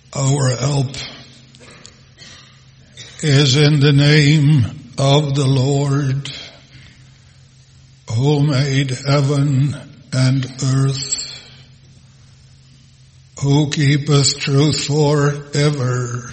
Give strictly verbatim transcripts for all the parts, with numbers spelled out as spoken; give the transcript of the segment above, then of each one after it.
Our help is in the name of the Lord, who made heaven and earth, who keepeth truth forever,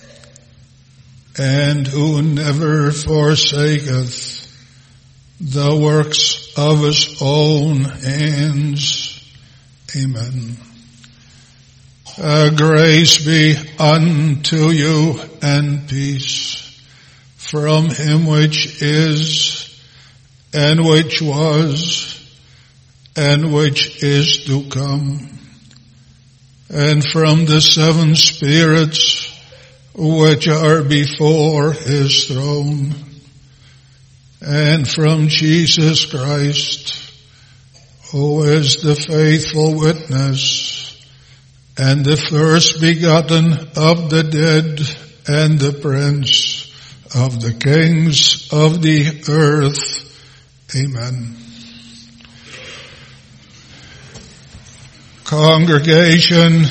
and who never forsaketh the works of his own hands. Amen. Uh, grace be unto you and peace from him which is, and which was, and which is to come, and from the seven spirits which are before his throne, and from Jesus Christ, who is the faithful witness, and the first begotten of the dead, and the prince of the kings of the earth. Amen. Congregation,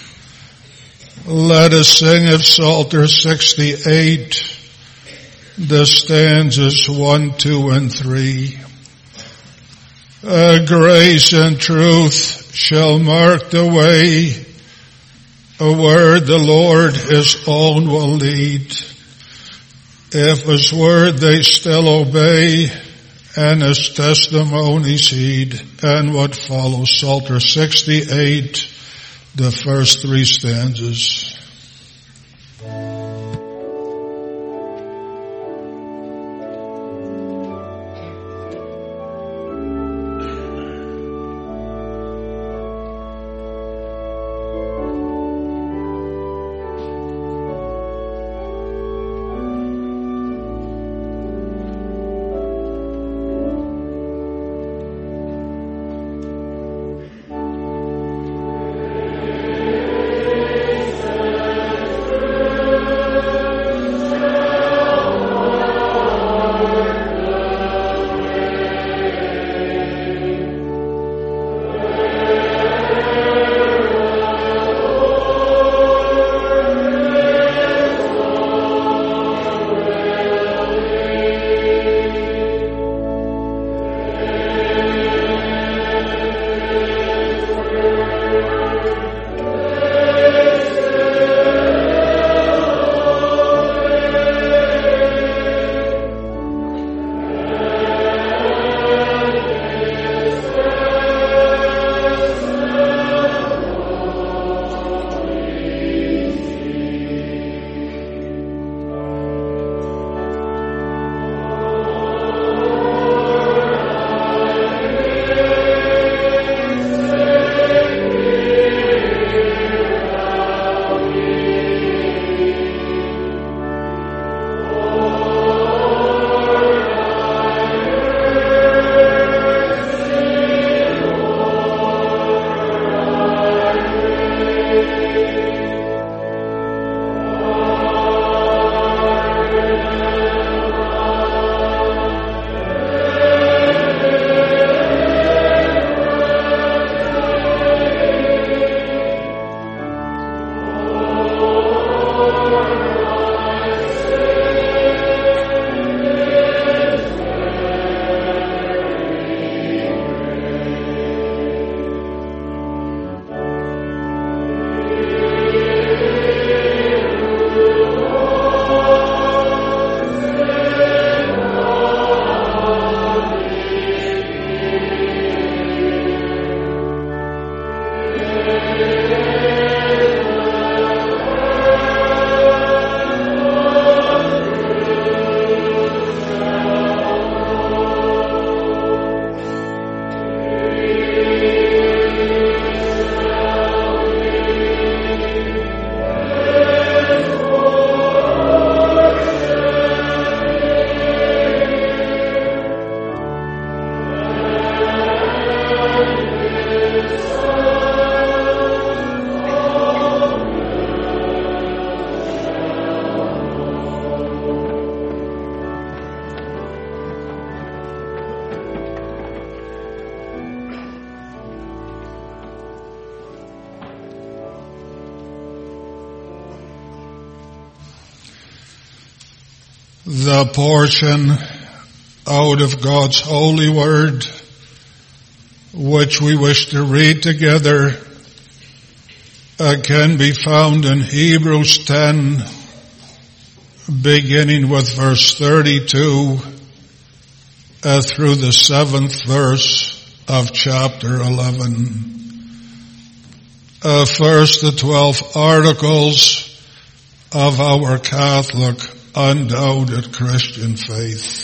let us sing of Psalter sixty-eight, the stanzas one, two, and three. Uh, grace and truth shall mark the way where the Lord his own will lead. If his word they still obey, and his testimonies heed. And what follows, Psalter sixty-eight, the first three stanzas. Praise The portion out of God's holy word, which we wish to read together, uh, can be found in Hebrews ten, beginning with verse thirty-two uh, through the seventh verse of chapter eleven. Uh, first, the twelve articles of our Catholic, undoubted Christian faith.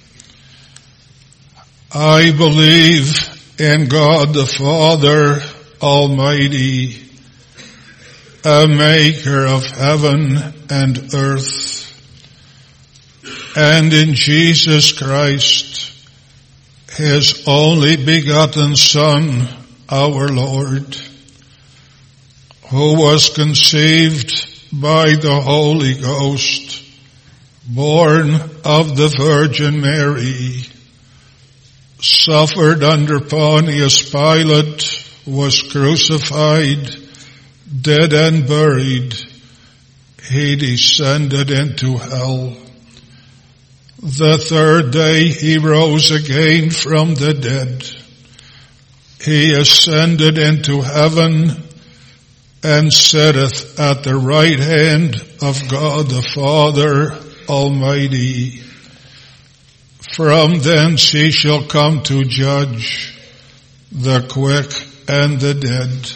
I believe in God the Father Almighty, a maker of heaven and earth, and in Jesus Christ, his only begotten Son, our Lord, who was conceived by the Holy Ghost, born of the Virgin Mary, suffered under Pontius Pilate, was crucified, dead and buried. He descended into hell. The third day he rose again from the dead. He ascended into heaven and sitteth at the right hand of God the Father Almighty. From thence he shall come to judge the quick and the dead.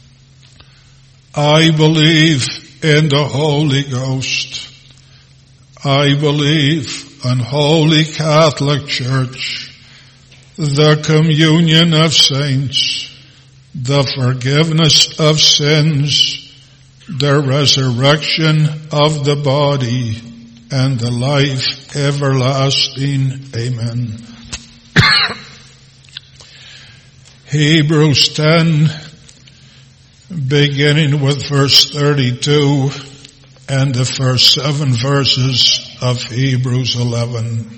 I believe in the Holy Ghost. I believe in Holy Catholic Church, the communion of saints, the forgiveness of sins, the resurrection of the body, and the life everlasting. Amen. Hebrews ten, beginning with verse thirty-two and the first seven verses of Hebrews eleven.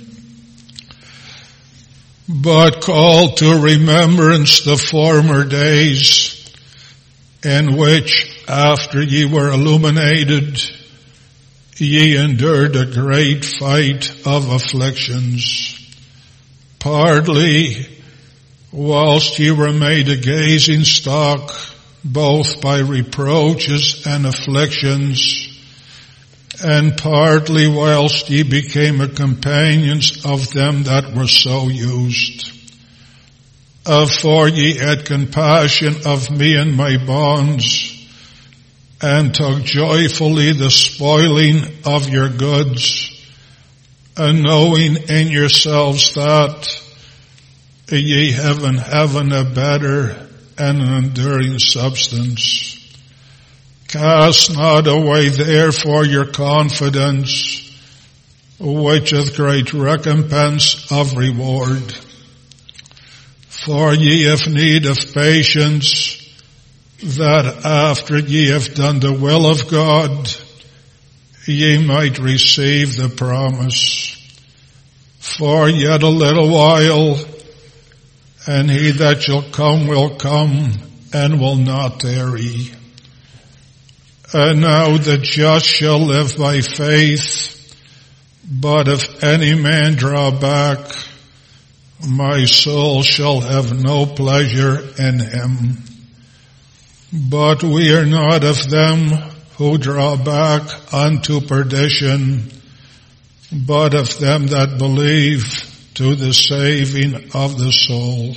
But call to remembrance the former days, in which, after ye were illuminated, ye endured a great fight of afflictions, partly whilst ye were made a gazing stock, both by reproaches and afflictions, and partly whilst ye became a companions of them that were so used. Uh, for ye had compassion of me and my bonds, and took joyfully the spoiling of your goods, and knowing in yourselves that ye have in heaven a better and an enduring substance. Cast not away therefore your confidence, which hath great recompense of reward. For ye have need of patience, that after ye have done the will of God, ye might receive the promise. For yet a little while, and he that shall come will come, and will not tarry. And now the just shall live by faith, but if any man draw back, my soul shall have no pleasure in him. But we are not of them who draw back unto perdition, but of them that believe to the saving of the soul.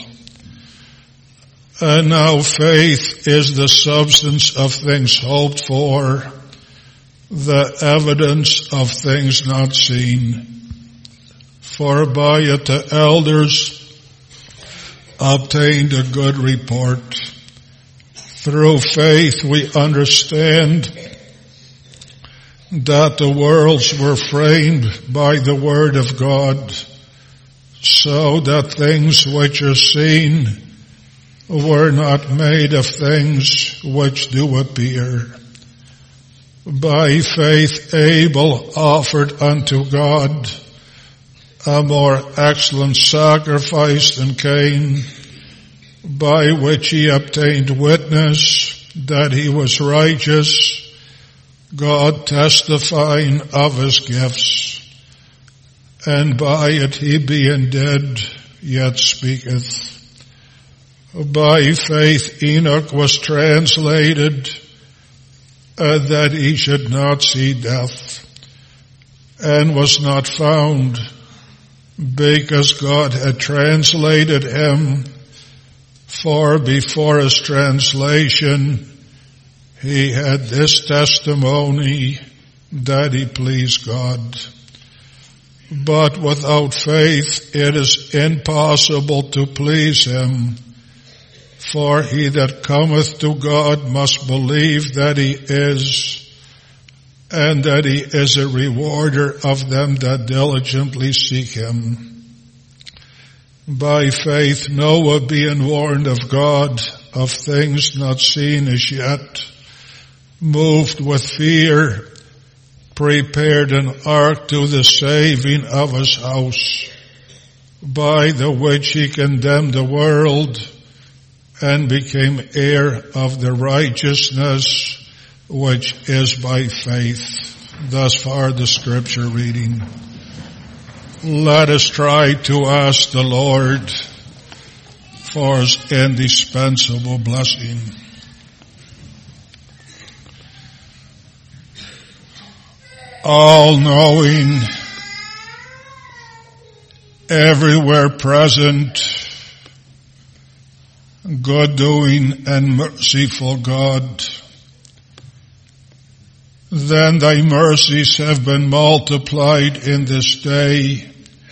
And now faith is the substance of things hoped for, the evidence of things not seen. For by it the elders obtained a good report. Through faith we understand that the worlds were framed by the word of God, so that things which are seen were not made of things which do appear. By faith Abel offered unto God a more excellent sacrifice than Cain, by which he obtained witness that he was righteous, God testifying of his gifts, and by it he being dead yet speaketh. By faith Enoch was translated, uh, that he should not see death, and was not found, because God had translated him. For before his translation, he had this testimony, that he pleased God. But without faith it is impossible to please him. For he that cometh to God must believe that he is, and that he is a rewarder of them that diligently seek him. By faith Noah, being warned of God of things not seen as yet, moved with fear, prepared an ark to the saving of his house, by the which he condemned the world, and became heir of the righteousness which is by faith. Thus far the scripture reading. Let us try to ask the Lord for his indispensable blessing. All-knowing, everywhere present, good-doing and merciful God, then thy mercies have been multiplied in this day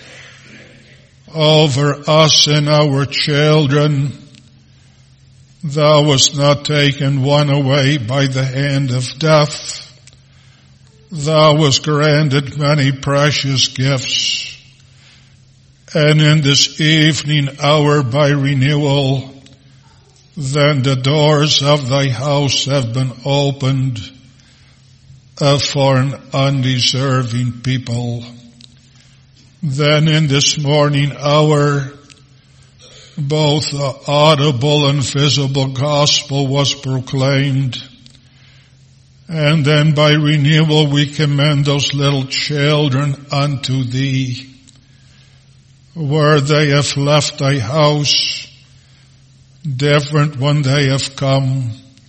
over us and our children. Thou hast not taken one away by the hand of death. Thou hast granted many precious gifts. And in this evening hour by renewal, then the doors of thy house have been opened uh, for an undeserving people. Then in this morning hour, both the audible and visible gospel was proclaimed. And then by renewal we commend those little children unto thee, where they have left thy house, different when they have come,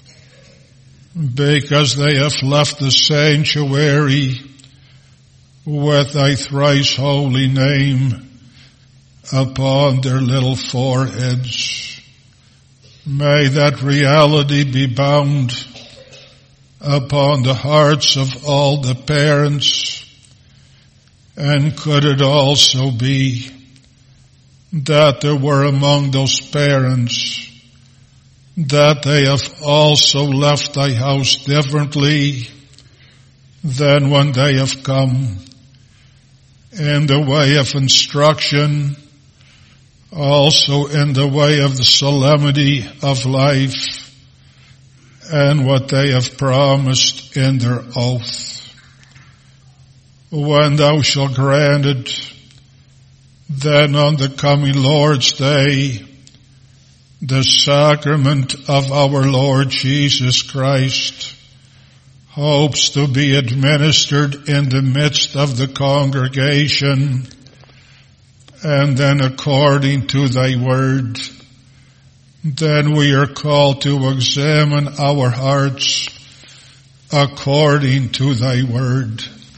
because they have left the sanctuary with thy thrice holy name upon their little foreheads. May that reality be bound upon the hearts of all the parents, and could it also be that there were among those parents that they have also left thy house differently than when they have come, in the way of instruction, also in the way of the solemnity of life, and what they have promised in their oath. When thou shalt grant it, then on the coming Lord's Day, the sacrament of our Lord Jesus Christ hopes to be administered in the midst of the congregation, and then according to thy word, then we are called to examine our hearts according to thy word.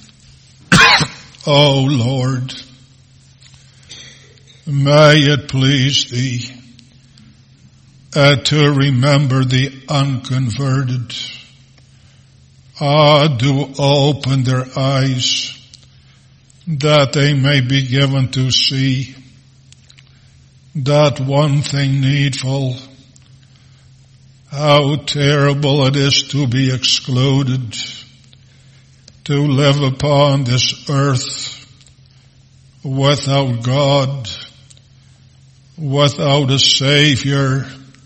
O Lord, may it please thee uh, to remember the unconverted. Ah, do open their eyes that they may be given to see that one thing needful, how terrible it is to be excluded, to live upon this earth without God, without a Savior,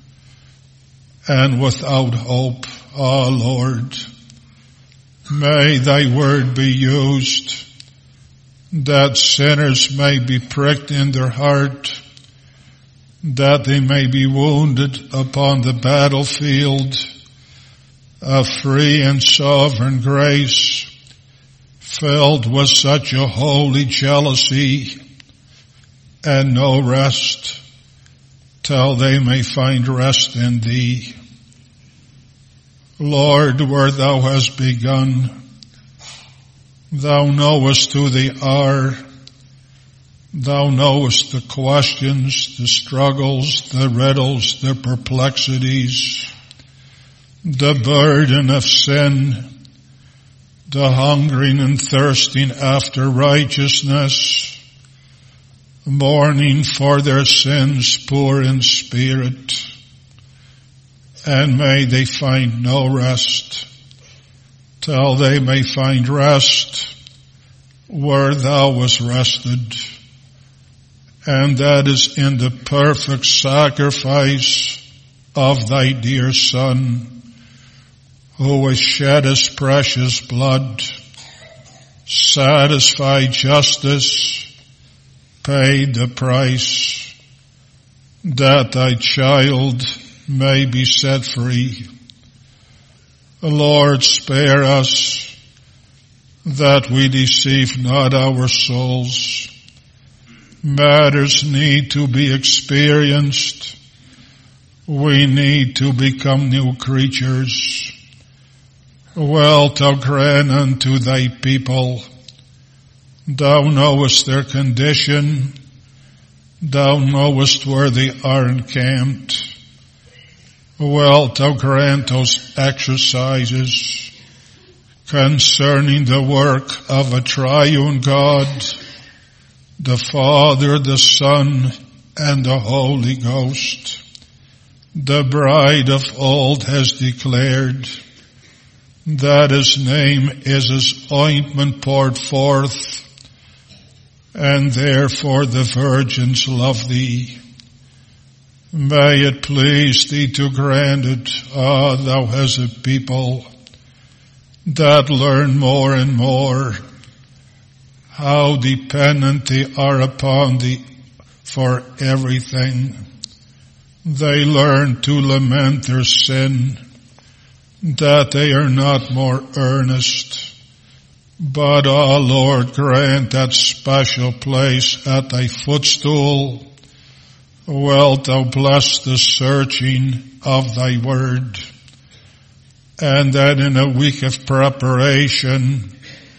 and without hope. Ah, Lord, may thy word be used that sinners may be pricked in their heart, that they may be wounded upon the battlefield of free and sovereign grace, filled with such a holy jealousy, and no rest till they may find rest in thee. Lord, where thou hast begun, thou knowest who they are. Thou knowest the questions, the struggles, the riddles, the perplexities, the burden of sin, the hungering and thirsting after righteousness, mourning for their sins, poor in spirit. And may they find no rest till they may find rest where thou wast rested. And that is in the perfect sacrifice of thy dear Son, who has shed his precious blood, satisfied justice, paid the price, that thy child may be set free. Lord, spare us that we deceive not our souls. Matters need to be experienced. We need to become new creatures. Wilt thou grant unto thy people, thou knowest their condition, thou knowest where they are encamped. Wilt thou grant those exercises concerning the work of a triune God, the Father, the Son, and the Holy Ghost. The bride of old has declared that his name is his ointment poured forth, and therefore the virgins love thee. May it please thee to grant it, ah, thou hast a people that learn more and more how dependent they are upon thee for everything. They learn to lament their sin, that they are not more earnest. But, ah, Lord, grant that special place at thy footstool. Wilt thou bless the searching of thy word, and that in a week of preparation,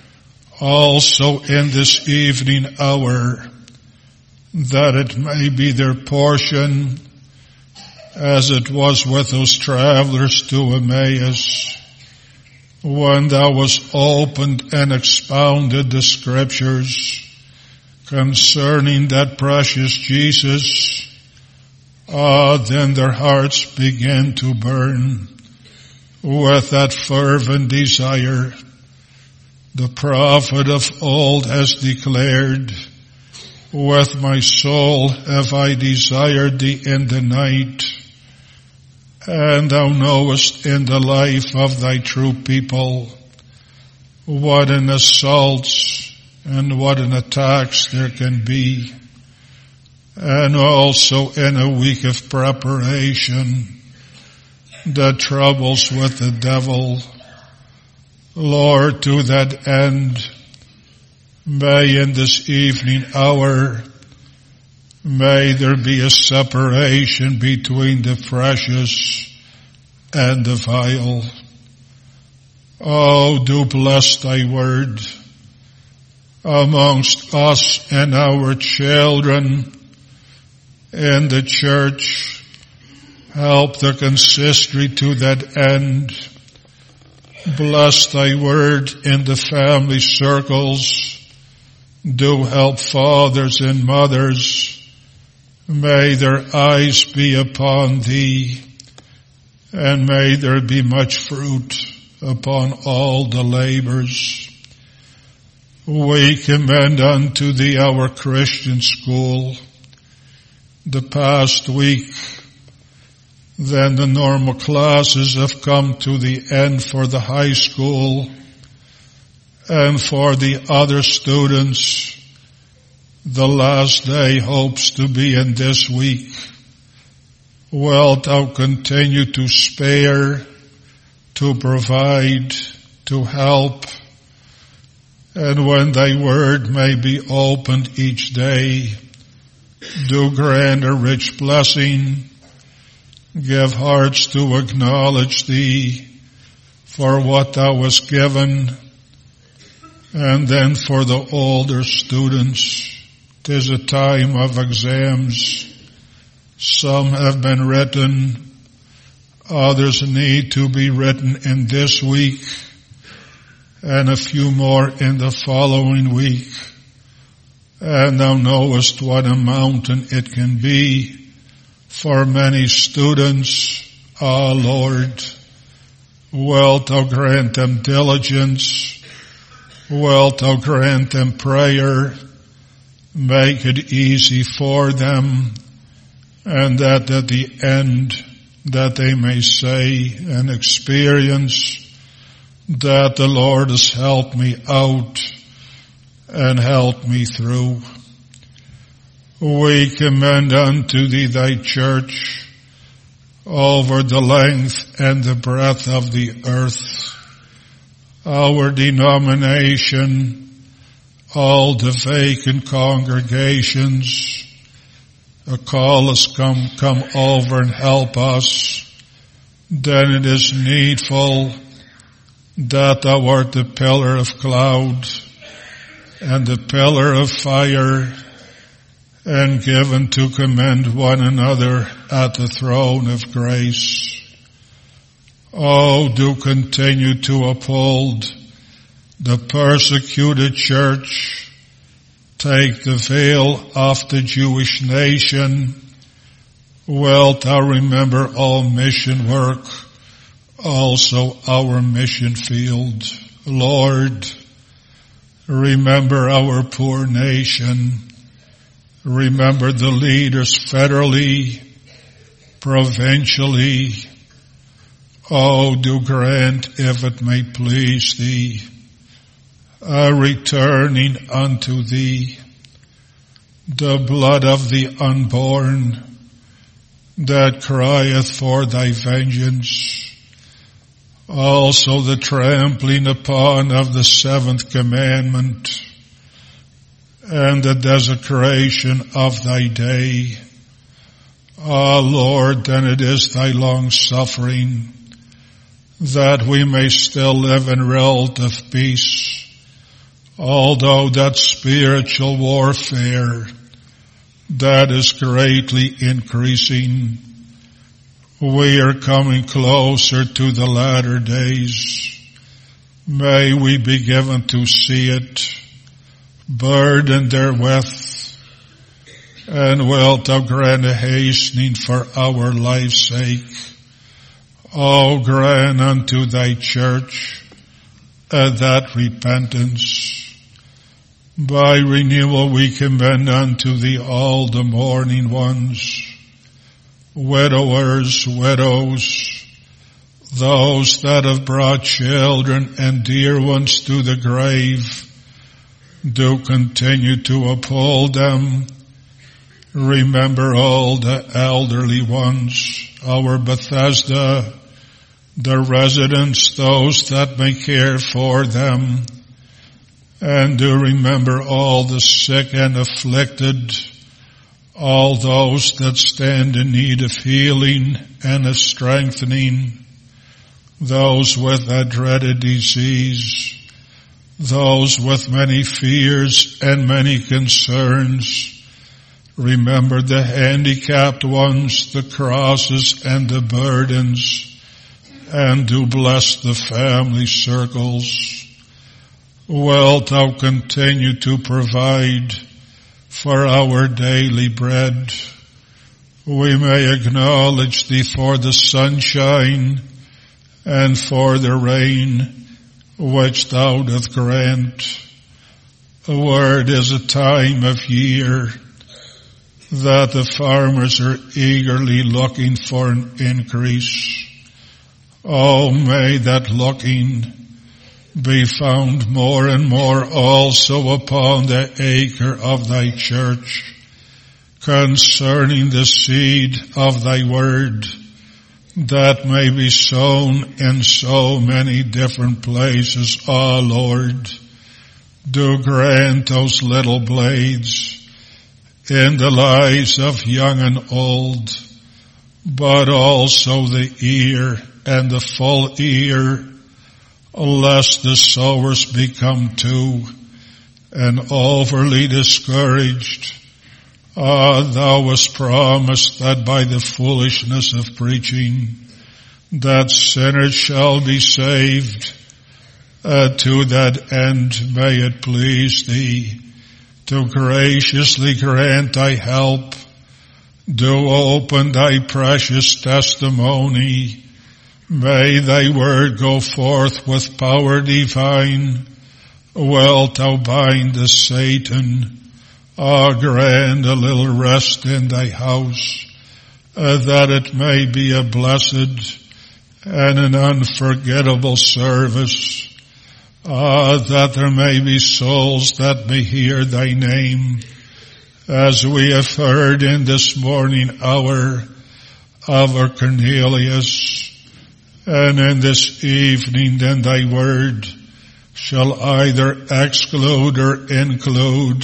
also in this evening hour, that it may be their portion, as it was with those travelers to Emmaus, when thou wast opened and expounded the scriptures concerning that precious Jesus. Ah, then their hearts began to burn with that fervent desire. The prophet of old has declared, with my soul have I desired thee in the night, and thou knowest in the life of thy true people what an assaults and what an attacks there can be, and also in a week of preparation, the troubles with the devil. Lord, to that end, may in this evening hour, may there be a separation between the precious and the vile. Oh, do bless thy word amongst us and our children in the church. Help the consistory to that end. Bless thy word in the family circles. Do help fathers and mothers. May their eyes be upon thee, and may there be much fruit upon all the labors. We commend unto thee our Christian school. The past week, then the normal classes have come to the end for the high school, and for the other students, the last day hopes to be in this week. Wilt thou continue to spare, to provide, to help, and when thy word may be opened each day, do grant a rich blessing. Give hearts to acknowledge thee for what thou hast given. And then for the older students, 'tis a time of exams. Some have been written, others need to be written in this week, and a few more in the following week. And thou knowest what a mountain it can be for many students. Ah, Lord, wilt thou grant them diligence? Wilt thou grant them prayer? Make it easy for them, and that at the end that they may say and experience that the Lord has helped me out and helped me through. We commend unto thee thy church over the length and the breadth of the earth, our denomination, all the vacant congregations. A call us, come, come over and help us. Then it is needful that thou art the pillar of cloud and the pillar of fire, and given to commend one another at the throne of grace. Oh, do continue to uphold the persecuted church. Take the veil off the Jewish nation. Wilt thou remember all mission work, also our mission field. Lord, remember our poor nation. Remember the leaders federally, provincially. Oh, do grant, if it may please thee, a returning unto thee, the blood of the unborn that crieth for thy vengeance. Also the trampling upon of the seventh commandment, and the desecration of thy day. Ah, Lord, then it is thy long suffering that we may still live in relative peace, although that spiritual warfare that is greatly increasing. We are coming closer to the latter days. May we be given to see it, burdened therewith, and wilt thou grant a hastening for our life's sake. O grant unto thy church uh, that repentance. By renewal we commend unto thee all the mourning ones, widowers, widows, those that have brought children and dear ones to the grave. Do continue to uphold them. Remember all the elderly ones, our Bethesda, the residents, those that may care for them. And do remember all the sick and afflicted, all those that stand in need of healing and of strengthening, those with that dreaded disease, those with many fears and many concerns. Remember the handicapped ones, the crosses and the burdens, and do bless the family circles. Wilt thou continue to provide for our daily bread? We may acknowledge thee for the sunshine and for the rain which thou doth grant. The word is a time of year that the farmers are eagerly looking for an increase. Oh, may that looking be found more and more also upon the acre of thy church, concerning the seed of thy word, that may be sown in so many different places. Ah, Lord, do grant those little blades in the lives of young and old, but also the ear and the full ear, lest the sowers become two and overly discouraged. Ah, thou hast promised that by the foolishness of preaching that sinners shall be saved. Uh, to that end may it please thee to graciously grant thy help. Do open thy precious testimony. May thy word go forth with power divine. Wilt thou bind the Satan? Ah, grant a little rest in thy house, uh, that it may be a blessed and an unforgettable service. Ah, that there may be souls that may hear thy name, as we have heard in this morning hour of our Cornelius, and in this evening then thy word shall either exclude or include.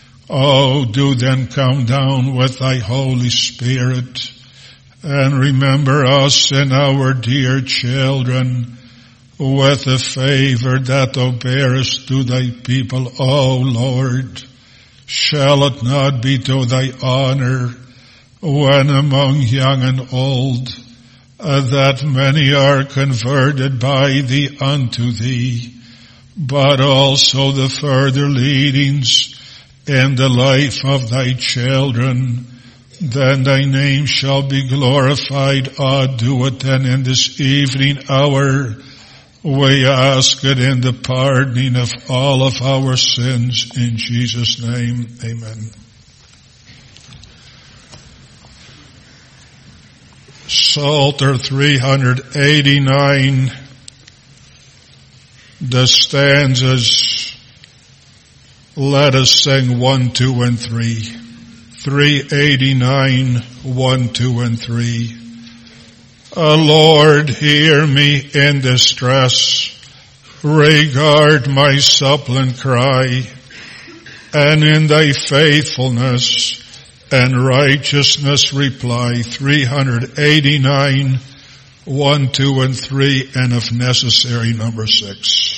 Oh, do then come down with thy Holy Spirit and remember us and our dear children with the favor that thou bearest to thy people, O Lord. Shall it not be to thy honor when among young and old uh, that many are converted by thee unto thee, but also the further leadings in the life of thy children, then thy name shall be glorified. Ah, do it then in this evening hour. We ask it in the pardoning of all of our sins in Jesus' name. Amen. Psalter three eighty-nine, the stanzas. Let us sing one, two, and three. three eighty-nine, one, two, and three. O Lord, hear me in distress. Regard my suppliant cry, and in thy faithfulness and righteousness reply. three eighty-nine, one, two, and three, and if necessary, number six.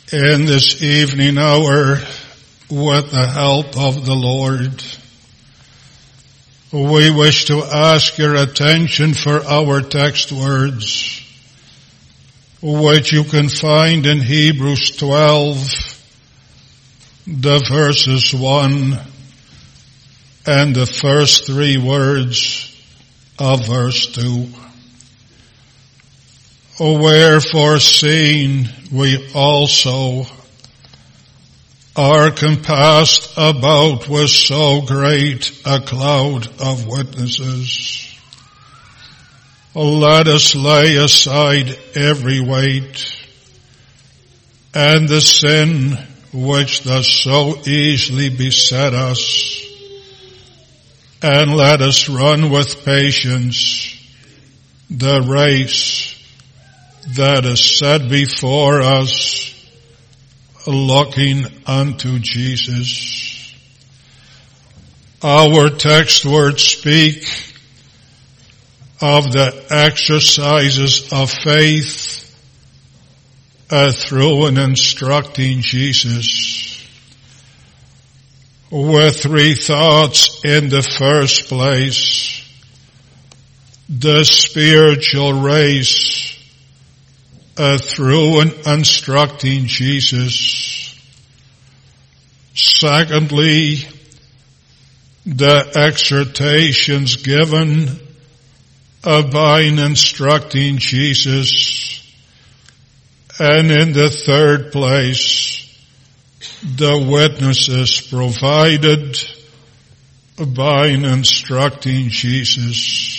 in this evening hour with the help of the Lord. We wish to ask your attention for our text words, which you can find in Hebrews twelve, the verses one and the first three words of verse two. Wherefore, seeing we also are compassed about with so great a cloud of witnesses, let us lay aside every weight and the sin which does so easily beset us, and let us run with patience the race that is set before us, looking unto Jesus. Our text words speak of the exercises of faith uh, through and instructing Jesus. With three thoughts in the first place: the spiritual race Uh, through and instructing Jesus. Secondly, the exhortations given uh, by instructing Jesus. And in the third place, the witnesses provided by instructing Jesus.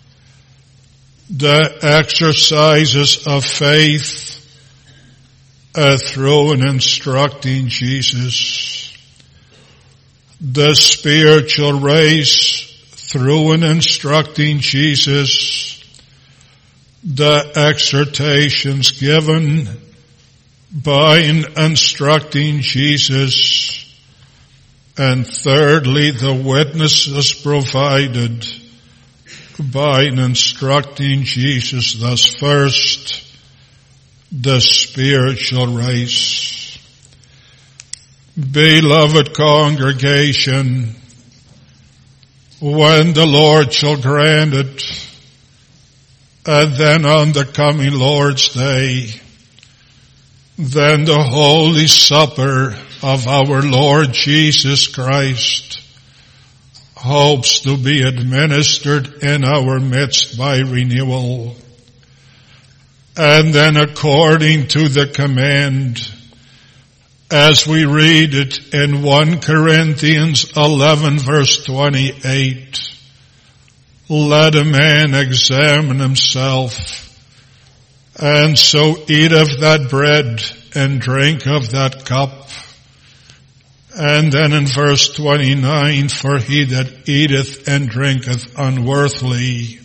The exercises of faith uh, through and instructing Jesus. The spiritual race through and instructing Jesus. The exhortations given by instructing Jesus. And thirdly, the witnesses provided by instructing Jesus. Thus, first, the spiritual race. Beloved congregation, when the Lord shall grant it, and then on the coming Lord's Day, then the Holy Supper of our Lord Jesus Christ hopes to be administered in our midst by renewal. And then according to the command, as we read it in First Corinthians eleven verse twenty-eight, let a man examine himself, and so eat of that bread and drink of that cup. And then in verse twenty-nine, for he that eateth and drinketh unworthily,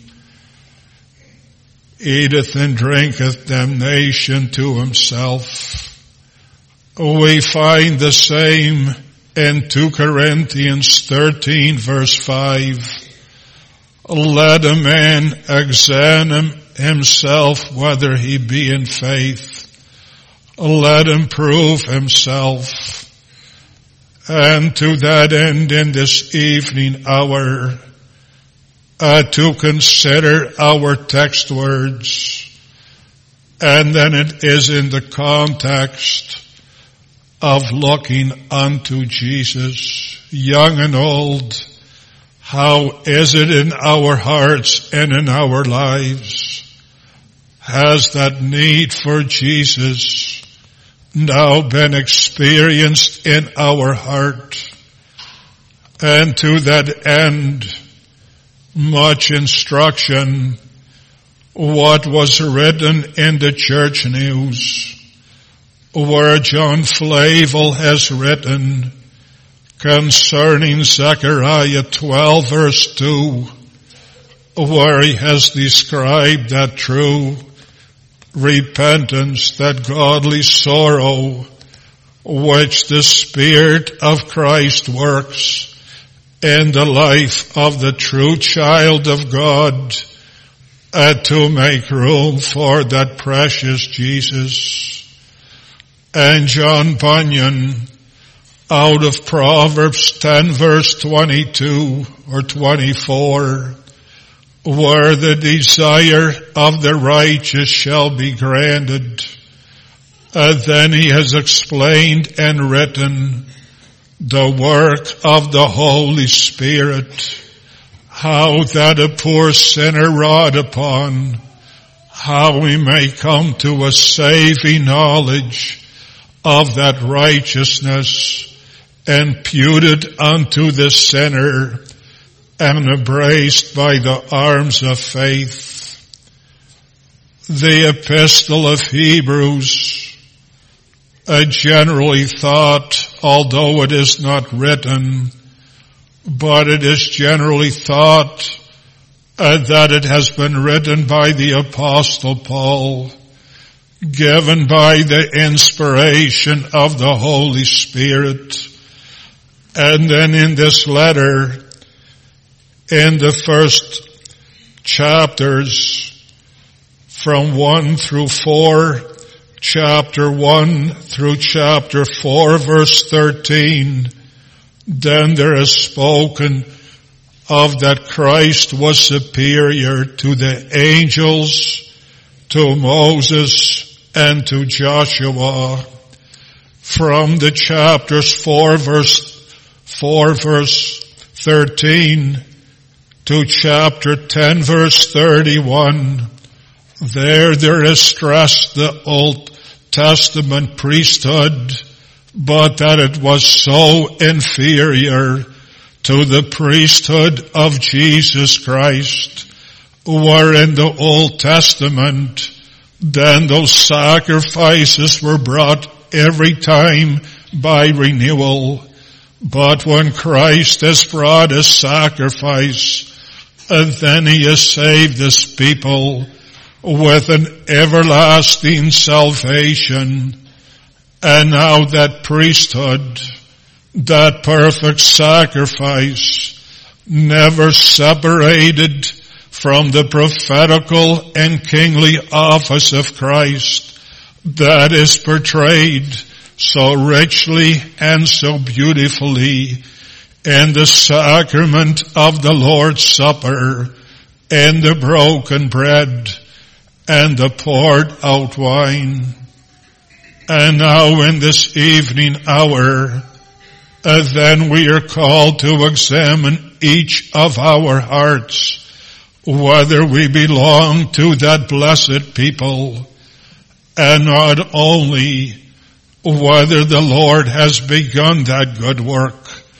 eateth and drinketh damnation to himself. We find the same in Second Corinthians thirteen verse five. Let a man examine himself whether he be in faith. Let him prove himself. And to that end, in this evening hour, uh, to consider our text words. And then it is in the context of looking unto Jesus. Young and old, how is it in our hearts and in our lives? Has that need for Jesus now been experienced in our heart? And to that end, much instruction, what was written in the church news, where John Flavel has written concerning Zechariah twelve verse two, where he has described that true repentance, that godly sorrow, which the Spirit of Christ works in the life of the true child of God, uh, to make room for that precious Jesus. And John Bunyan, out of Proverbs ten verse twenty-two or twenty-four, where the desire of the righteous shall be granted. Uh, then he has explained and written the work of the Holy Spirit, how that a poor sinner wrought upon, how we may come to a saving knowledge of that righteousness imputed unto the sinner and embraced by the arms of faith. The Epistle of Hebrews, uh, generally thought, although it is not written, but it is generally thought uh, that it has been written by the Apostle Paul, given by the inspiration of the Holy Spirit. And then in this letter, in the first chapters, from one through four, chapter one through chapter four, verse thirteen, then there is spoken of that Christ was superior to the angels, to Moses, and to Joshua. From the chapters four verse four verse thirteen to chapter ten verse thirty-one, there there is stressed the Old Testament priesthood, but that it was so inferior to the priesthood of Jesus Christ, where in the Old Testament then those sacrifices were brought every time by renewal. But when Christ has brought a sacrifice, and then he has saved his people with an everlasting salvation. And now that priesthood, that perfect sacrifice, never separated from the prophetical and kingly office of Christ, that is portrayed so richly and so beautifully in the sacrament of the Lord's Supper, and the broken bread, and the poured out wine. And now in this evening hour, uh, then we are called to examine each of our hearts, whether we belong to that blessed people, and not only whether the Lord has begun that good work,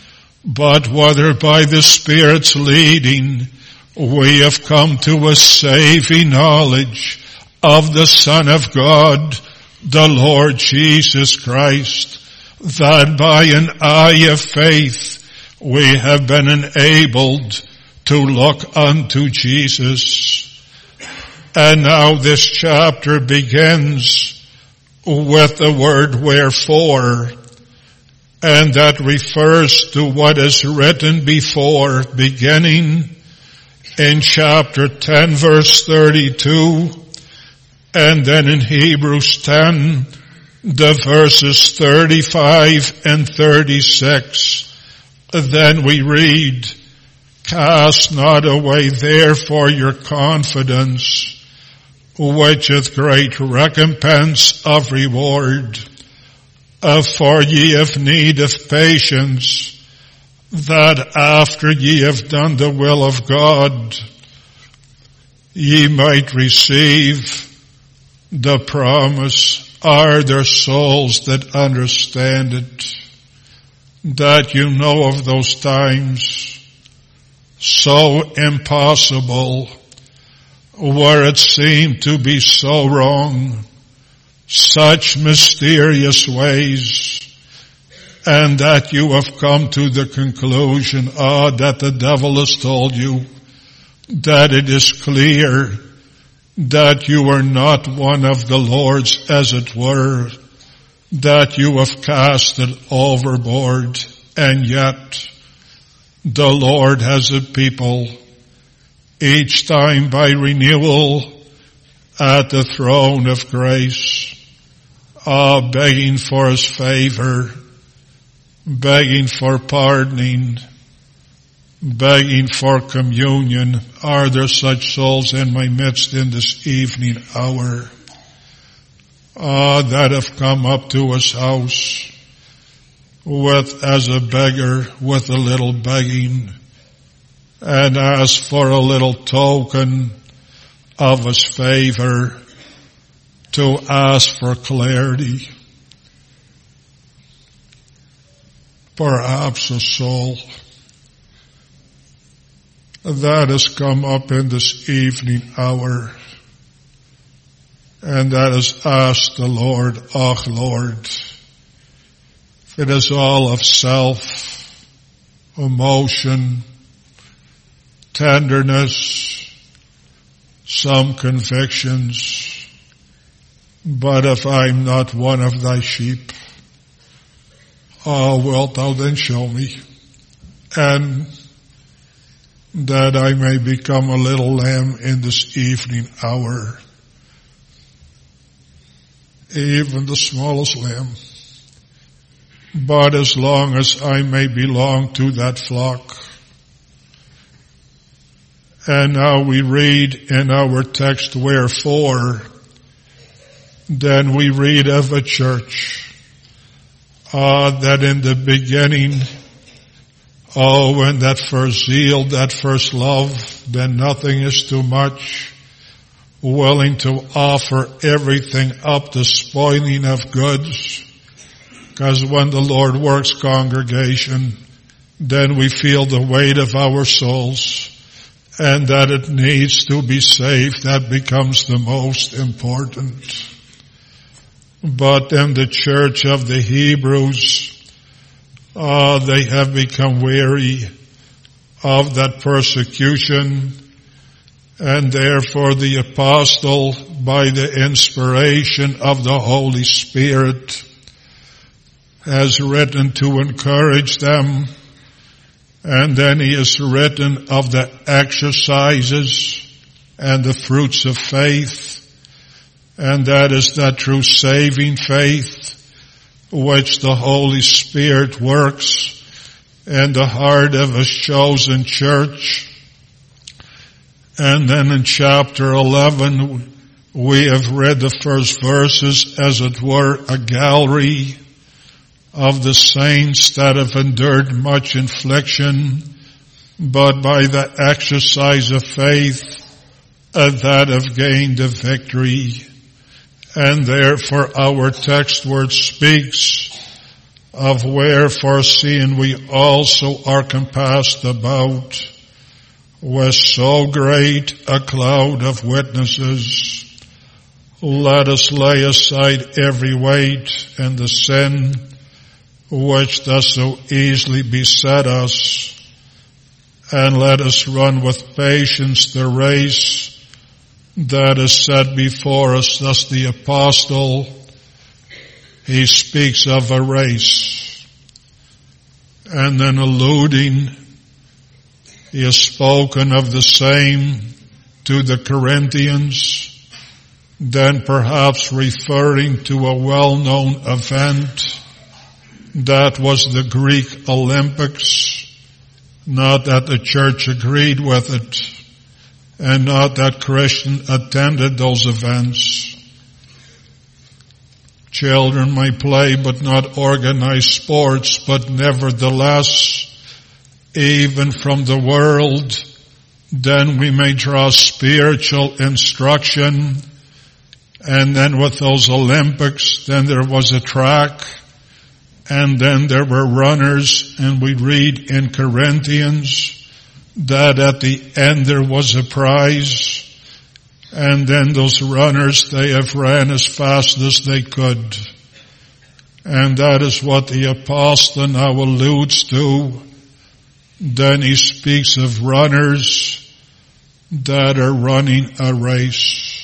but whether by the Spirit's leading we have come to a saving knowledge of the Son of God, the Lord Jesus Christ, that by an eye of faith we have been enabled to look unto Jesus. And now this chapter begins with the word wherefore, and that refers to what is written before, beginning in chapter ten verse thirty-two, and then in Hebrews ten, the verses thirty-five and thirty-six. Then we read, cast not away therefore your confidence, which hath great recompense of reward. Uh, for ye have need of patience, that after ye have done the will of God, ye might receive the promise. Are there souls that understand it? That you know of those times so impossible, where it seemed to be so wrong, such mysterious ways, and that you have come to the conclusion, ah, that the devil has told you, that it is clear that you are not one of the Lord's, as it were, that you have cast it overboard, and yet the Lord has a people, each time by renewal, at the throne of grace. uh, begging for his favor, begging for pardoning, begging for communion. Are there such souls in my midst in this evening hour uh, that have come up to his house with, as a beggar, with a little begging, and ask for a little token of his favor, to ask for clarity? Perhaps a soul that has come up in this evening hour and that has asked the Lord, "Oh Lord, if it is all of self, emotion, tenderness, some convictions, but if I'm not one of thy sheep, oh, wilt thou then show me, and that I may become a little lamb in this evening hour, even the smallest lamb, but as long as I may belong to that flock." And now we read in our text, wherefore, then we read of a church uh, that in the beginning, oh, when that first zeal, that first love, then nothing is too much, willing to offer everything up to spoiling of goods. Because when the Lord works congregation, then we feel the weight of our souls, and that it needs to be saved. That becomes the most important. But in the church of the Hebrews, uh, they have become weary of that persecution, and therefore the apostle, by the inspiration of the Holy Spirit, has written to encourage them. And then he has written of the exercises and the fruits of faith. And that is that true saving faith which the Holy Spirit works in the heart of his chosen church. And then in chapter eleven, we have read the first verses, as it were, a gallery of the saints that have endured much infliction, but by the exercise of faith uh, that have gained the victory. And therefore our text word speaks of wherefore, seeing we also are compassed about with so great a cloud of witnesses, let us lay aside every weight and the sin which does so easily beset us, and let us run with patience the race that is set before us. Thus the apostle, he speaks of a race, and then alluding, he has spoken of the same to the Corinthians, then perhaps referring to a well-known event that was the Greek Olympics. Not that the church agreed with it, and not that Christians attended those events. Children may play but not organize sports, but nevertheless, even from the world, then we may draw spiritual instruction. And then with those Olympics, then there was a track, and then there were runners, and we read in Corinthians that at the end there was a prize, and then those runners, they have ran as fast as they could. And that is what the apostle now alludes to. Then he speaks of runners that are running a race.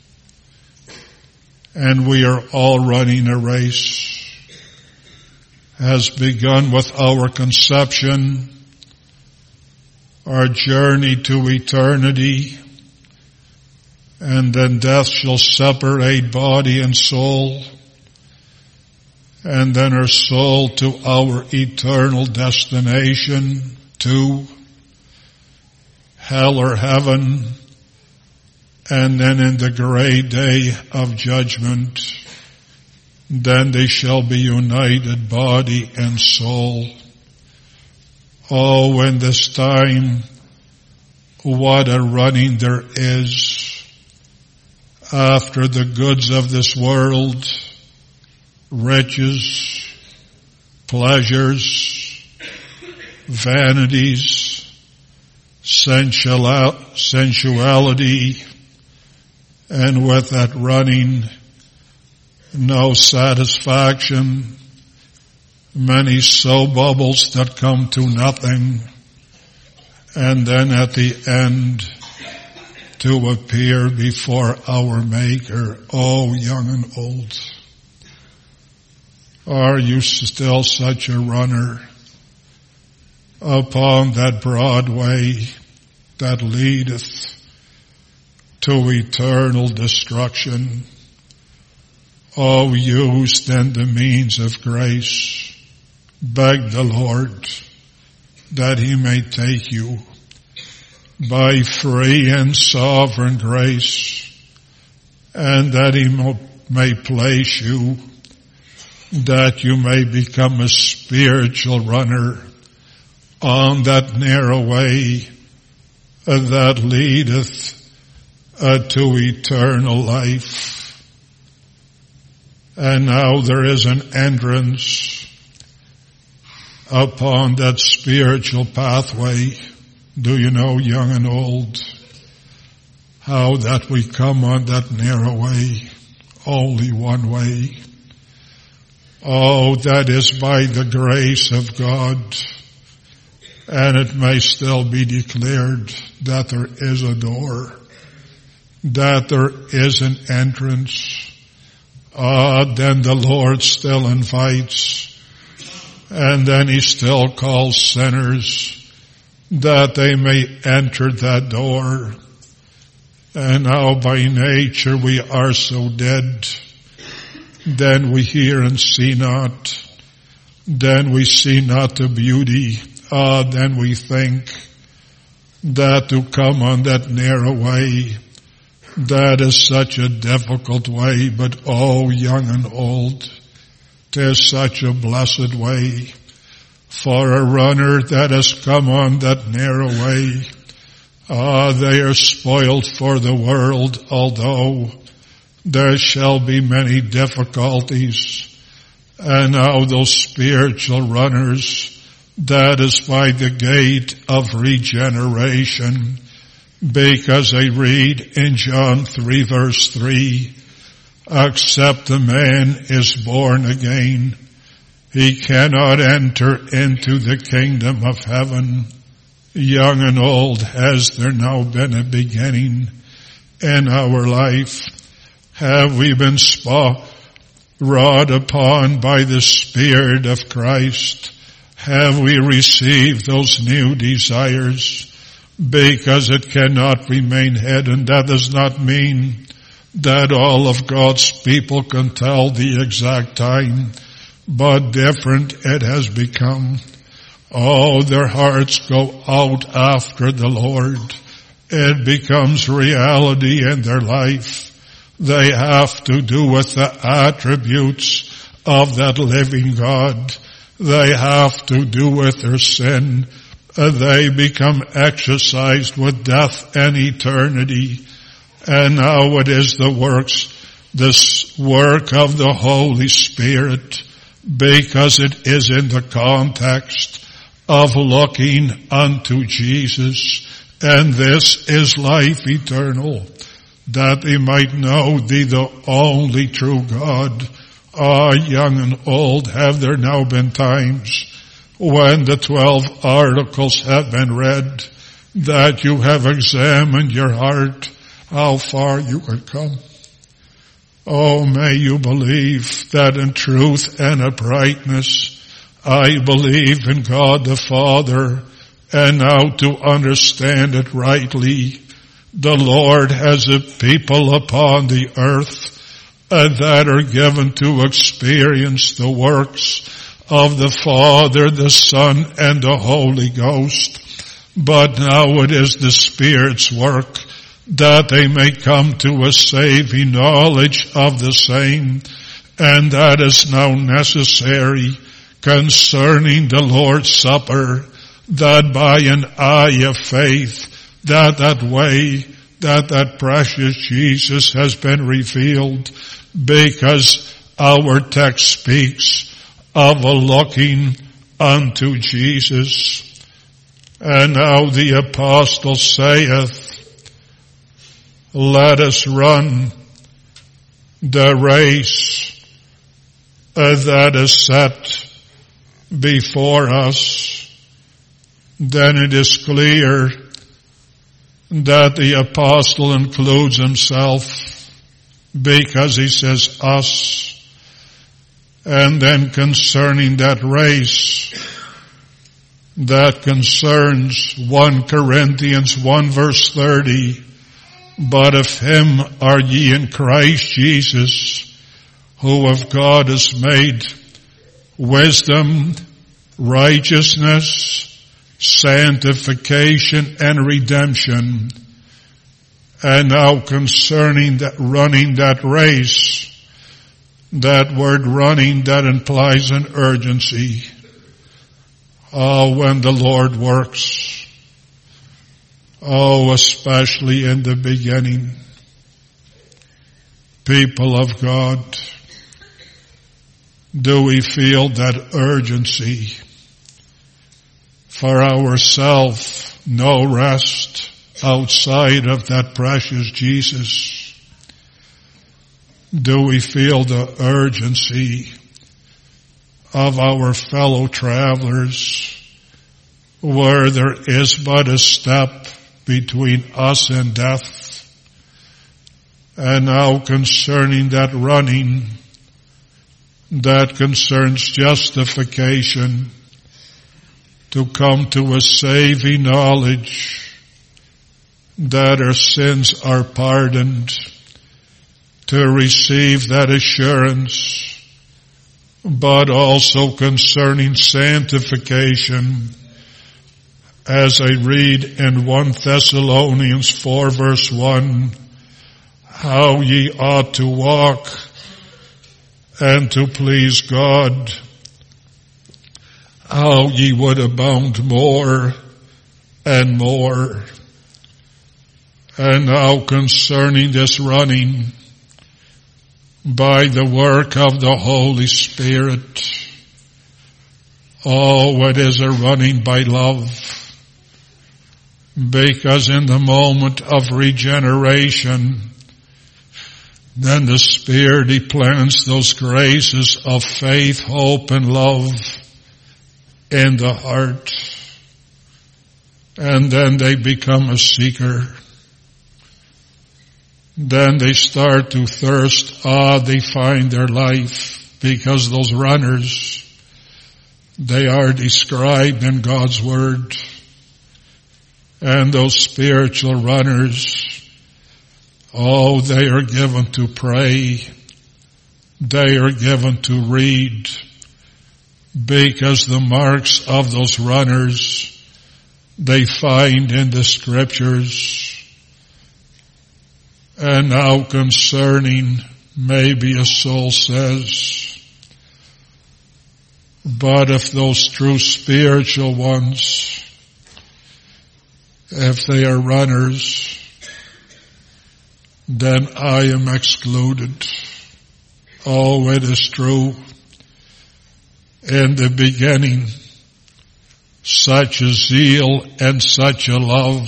And we are all running a race. Has begun with our conception, our journey to eternity, and then death shall separate body and soul. and then our soul to our eternal destination, to hell or heaven, and then in the great day of judgment, then they shall be united, body and soul. Oh, in this time, what a running there is after the goods of this world, riches, pleasures, vanities, sensuality, and with that running, no satisfaction, many soul bubbles that come to nothing, and then at the end to appear before our Maker. Oh, young and old, are you still such a runner upon that broad way that leadeth to eternal destruction? Oh, use then the means of grace. Beg the Lord that He may take you by free and sovereign grace, and that He may place you, that you may become a spiritual runner on that narrow way that leadeth uh, to eternal life. And now there is an entrance upon that spiritual pathway. Do you know, young and old, how that we come on that narrow way? Only one way. Oh, that is by the grace of God. And it may still be declared that there is a door, that there is an entrance. Ah, then the Lord still invites, and then He still calls sinners that they may enter that door. And now by nature we are so dead. Then we hear and see not. Then we see not the beauty. Ah, then we think that to come on that narrow way, that is such a difficult way, but oh, young and old, 'tis such a blessed way for a runner that has come on that narrow way. Ah, they are spoiled for the world, although there shall be many difficulties. And now those spiritual runners, that is by the gate of regeneration, because they read in John three verse three, except the man is born again, he cannot enter into the kingdom of heaven. Young and old, has there now been a beginning in our life? Have we been spa- wrought upon by the Spirit of Christ? Have we received those new desires? Because it cannot remain hidden. That does not mean that all of God's people can tell the exact time, but different it has become. Oh, their hearts go out after the Lord. It becomes reality in their life. They have to do with the attributes of that living God. They have to do with their sin. They become exercised with death and eternity. And now it is the works, this work of the Holy Spirit, because it is in the context of looking unto Jesus. And this is life eternal, that they might know Thee, the only true God. Ah, young and old, have there now been times when the twelve articles have been read, that you have examined your heart, how far you could come? Oh, may you believe that in truth and uprightness, I believe in God the Father, and now to understand it rightly, the Lord has a people upon the earth and that are given to experience the works of the Father, the Son, and the Holy Ghost. But now it is the Spirit's work that they may come to a saving knowledge of the same, and that is now necessary concerning the Lord's Supper, that by an eye of faith, that that way, that that precious Jesus has been revealed, because our text speaks of a looking unto Jesus. And now the apostle saith, let us run the race that is set before us. Then it is clear that the apostle includes himself, because he says us. And then concerning that race, that concerns First Corinthians one verse thirty, but of him are ye in Christ Jesus, who of God is made wisdom, righteousness, sanctification, and redemption. And now concerning that running that race, that word running, that implies an urgency. Oh, when the Lord works. Oh, especially in the beginning. People of God, do we feel that urgency? For ourselves, no rest outside of that precious Jesus. Do we feel the urgency of our fellow travelers, where there is but a step between us and death? And now concerning that running, that concerns justification, to come to a saving knowledge that our sins are pardoned, to receive that assurance, but also concerning sanctification, as I read in First Thessalonians four verse one, how ye ought to walk and to please God, how ye would abound more and more. And now concerning this running, by the work of the Holy Spirit, oh, it is a running by love. Because in the moment of regeneration, then the Spirit, He plants those graces of faith, hope, and love in the heart. And then they become a seeker. Then they start to thirst. Ah, they find their life, because those runners, they are described in God's Word. And those spiritual runners, oh, they are given to pray. They are given to read, because the marks of those runners they find in the Scriptures. And now concerning, maybe a soul says, but if those true spiritual ones, if they are runners, then I am excluded. Oh, it is true. In the beginning, such a zeal and such a love.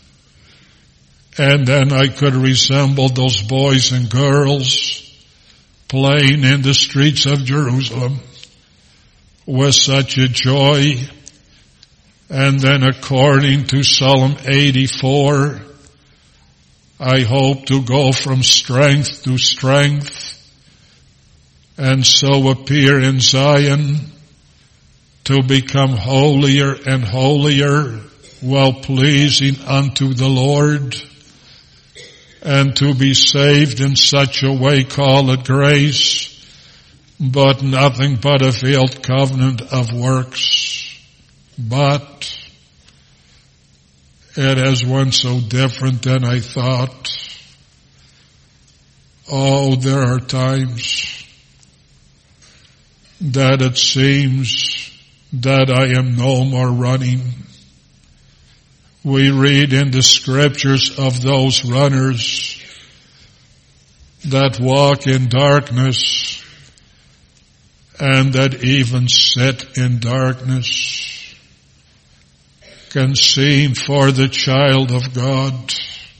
And then I could resemble those boys and girls playing in the streets of Jerusalem with such a joy. And then according to Psalm eighty-four, I hope to go from strength to strength, and so appear in Zion, to become holier and holier, well pleasing unto the Lord. and to be saved in such a way call it grace, but nothing but a veiled covenant of works. But it has one so different than I thought. Oh, there are times that it seems that I am no more running. We read in the scriptures of those runners that walk in darkness and that even sit in darkness. Can seem for the child of God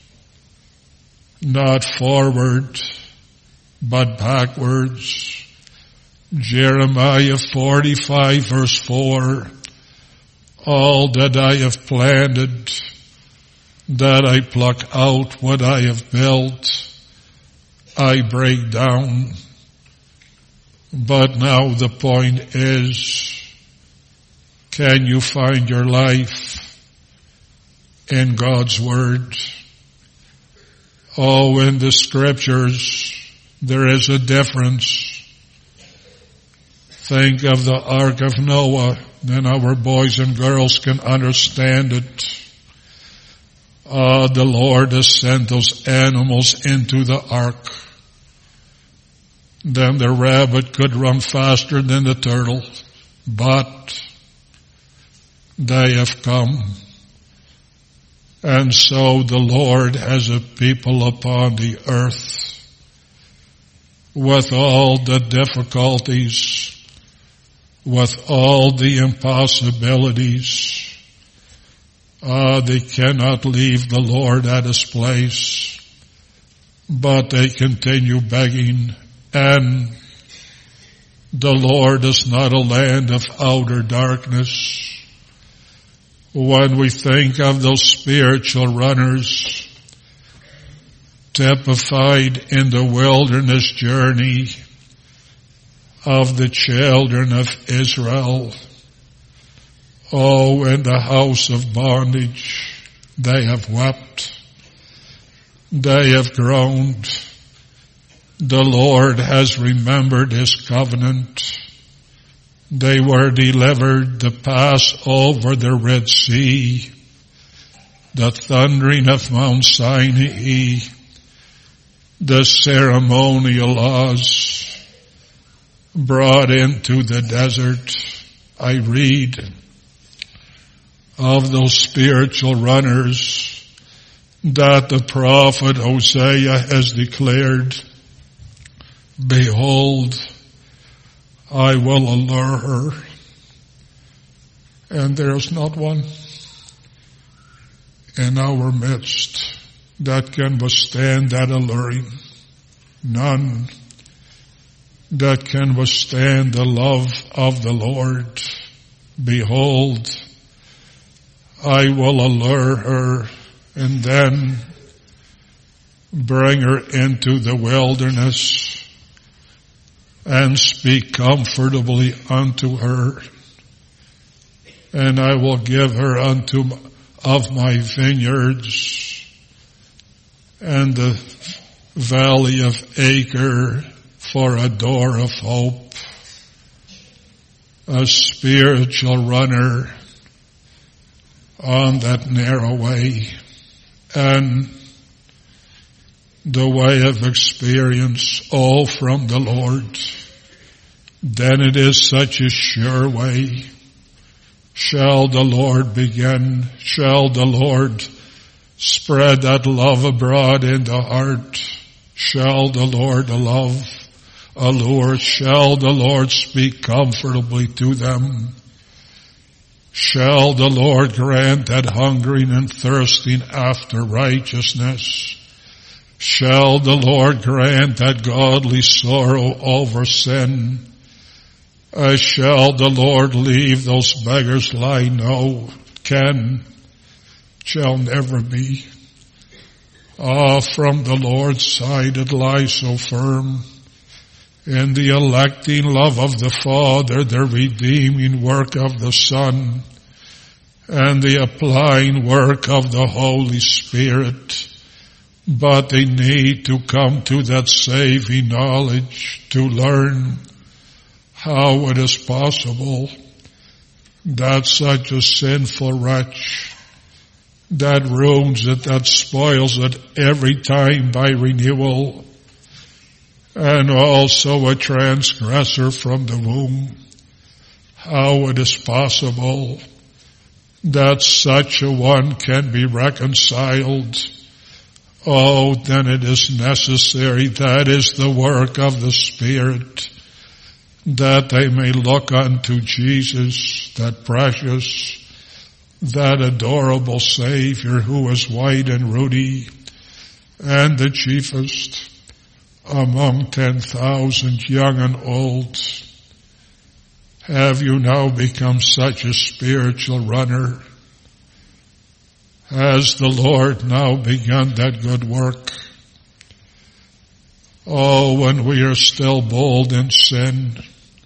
not forward but backwards. Jeremiah forty-five verse four, all that I have planted, that I pluck out what I have built, I break down. But now the point is, can you find your life in God's Word? Oh, in the Scriptures, there is a difference. Think of the Ark of Noah, then our boys and girls can understand it. Ah, the Lord has sent those animals into the ark. Then the rabbit could run faster than the turtle, but they have come. And so the Lord has a people upon the earth with all the difficulties, with all the impossibilities. Ah, they cannot leave the Lord at His place, but they continue begging. And the Lord is not a land of outer darkness. When we think of those spiritual runners typified in the wilderness journey of the children of Israel, oh, in the house of bondage, they have wept, they have groaned. The Lord has remembered His covenant. They were delivered to pass over the Red Sea, the thundering of Mount Sinai, the ceremonial laws brought into the desert. I read of those spiritual runners that the prophet Hosea has declared, behold, I will allure her. And there's not one in our midst that can withstand that alluring. None that can withstand the love of the Lord. Behold, I will allure her and then bring her into the wilderness and speak comfortably unto her. And I will give her unto of my vineyards and the valley of Acre for a door of hope. A spiritual runner on that narrow way, and the way of experience all from the Lord. Then it is such a sure way. Shall the Lord begin? Shall the Lord spread that love abroad in the heart? Shall the Lord love allure? Shall the Lord speak comfortably to them? Shall the Lord grant that hungering and thirsting after righteousness? Shall the Lord grant that godly sorrow over sin? Uh, shall the Lord leave those beggars lie? No, can, shall never be. Ah, from the Lord's side it lies so firm. In the electing love of the Father, the redeeming work of the Son, and the applying work of the Holy Spirit, but they need to come to that saving knowledge to learn how it is possible that such a sinful wretch that ruins it, that spoils it every time by renewal, and also a transgressor from the womb, how it is possible that such a one can be reconciled. Oh, then it is necessary, that is the work of the Spirit, that they may look unto Jesus, that precious, that adorable Savior who is white and ruddy and the chiefest among ten thousand young and old. Have you now become such a spiritual runner? Has the Lord now begun that good work? Oh, when we are still bold in sin,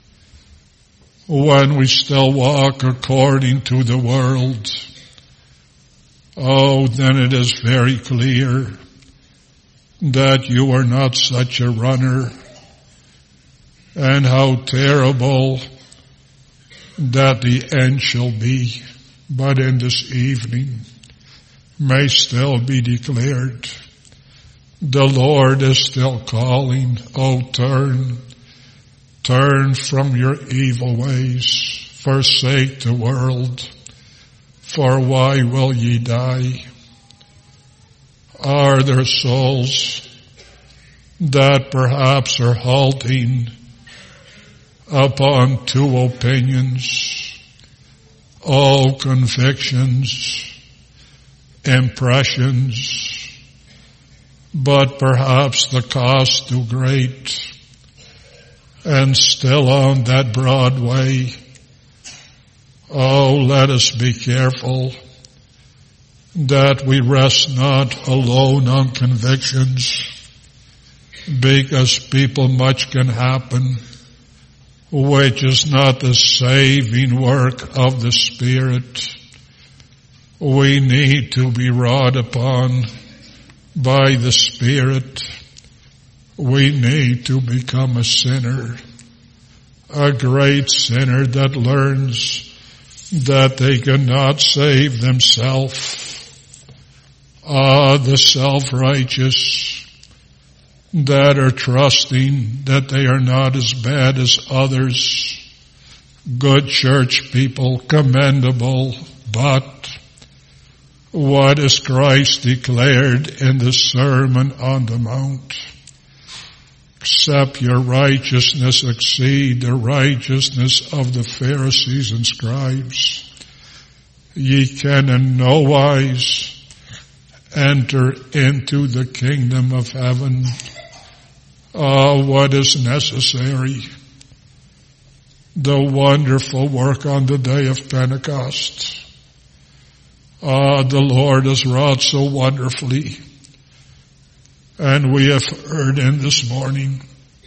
when we still walk according to the world, oh, then it is very clear that you are not such a runner, and how terrible that the end shall be. But in this evening may still be declared, the Lord is still calling, oh, turn, turn from your evil ways, forsake the world, for why will ye die? Are there souls that perhaps are halting upon two opinions, all convictions, impressions, but perhaps the cost too great, and still on that broad way? Oh, let us be careful that we rest not alone on convictions, because people, much can happen which is not the saving work of the Spirit. We need to be wrought upon by the Spirit. We need to become a sinner, a great sinner that learns that they cannot save themselves. Ah, the self-righteous that are trusting that they are not as bad as others. Good church people, commendable, but what is Christ declared in the Sermon on the Mount? Except your righteousness exceed the righteousness of the Pharisees and scribes, ye can in no wise enter into the kingdom of heaven. Ah, what is necessary? The wonderful work on the day of Pentecost. Ah, the Lord has wrought so wonderfully. And we have heard in this morning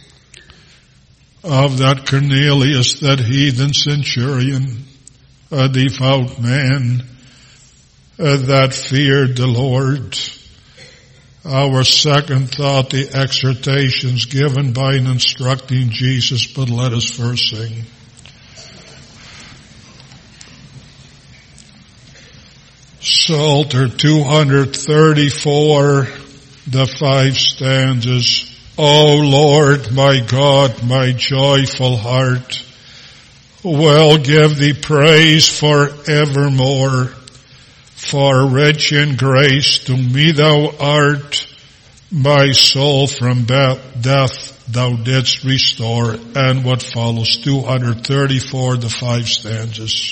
of that Cornelius, that heathen centurion, a devout man uh, that feared the Lord. Our second thought, the exhortations given by an instructing Jesus, but let us first sing. Psalter two thirty-four, the five stanzas. O Lord, my God, my joyful heart, will give thee praise for evermore. For rich in grace to me thou art, my soul from death thou didst restore. And what follows, two thirty-four, the five stanzas.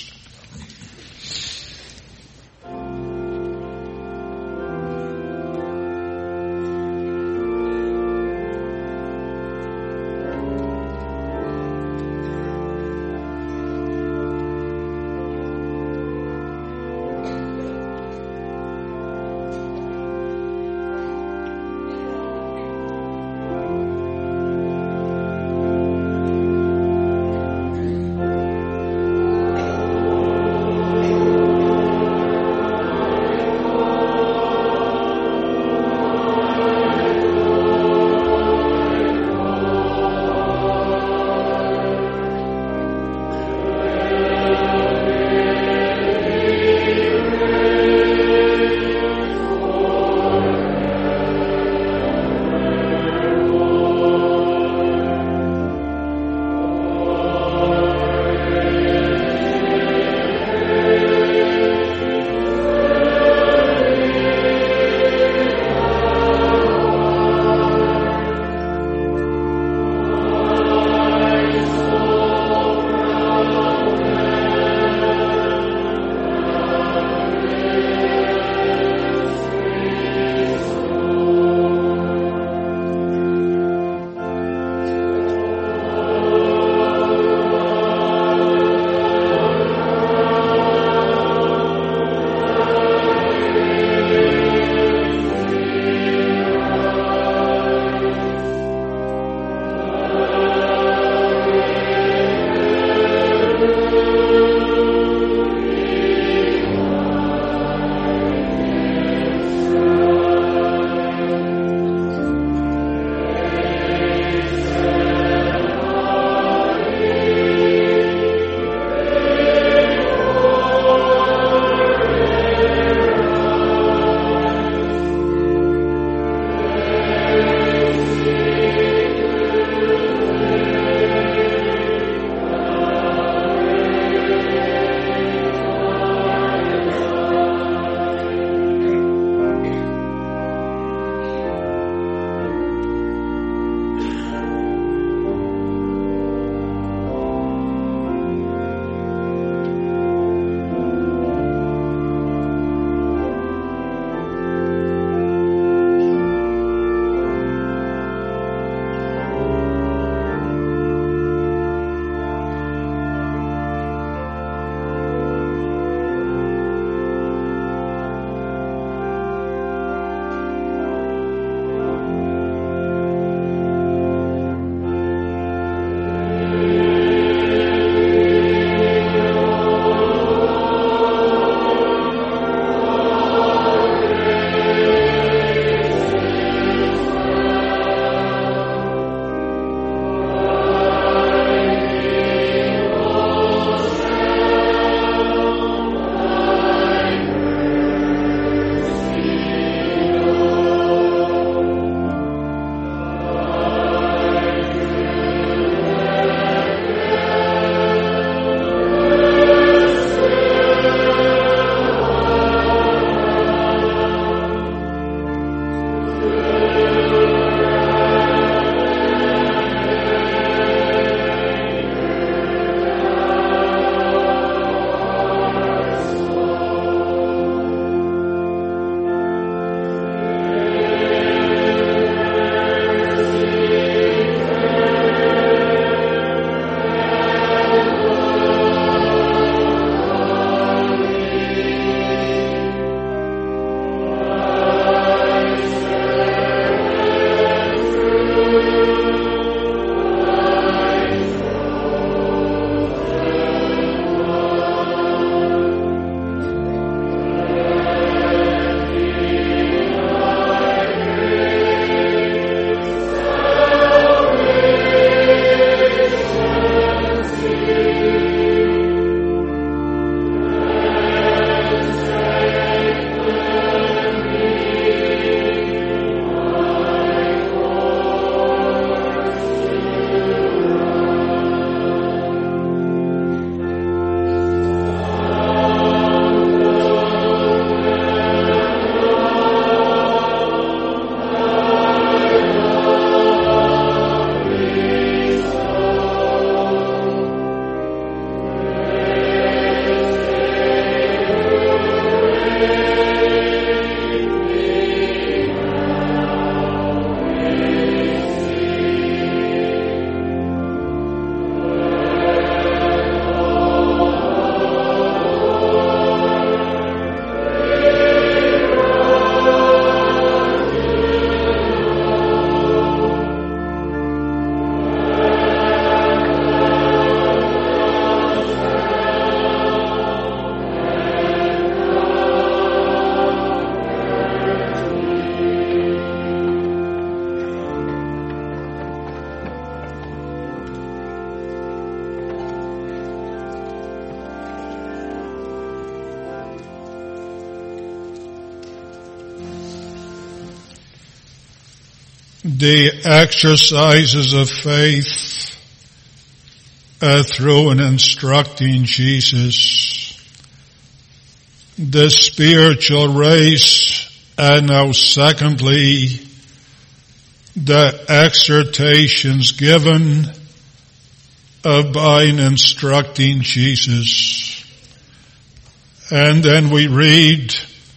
the exercises of faith uh, through an instructing Jesus, the spiritual race, and now secondly, the exhortations given uh, by an instructing Jesus. And then we read,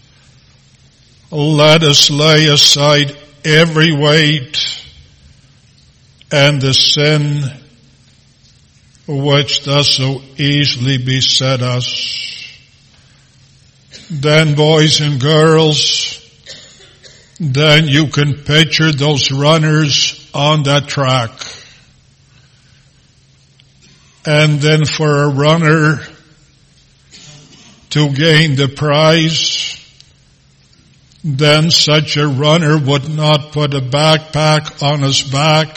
let us lay aside every weight and the sin which does so easily beset us. Then, boys and girls, then you can picture those runners on that track. And then for a runner to gain the prize, then such a runner would not put a backpack on his back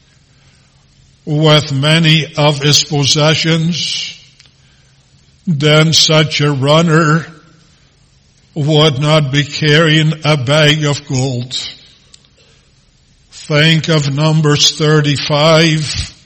with many of his possessions. Then such a runner would not be carrying a bag of gold. Think of Numbers thirty-five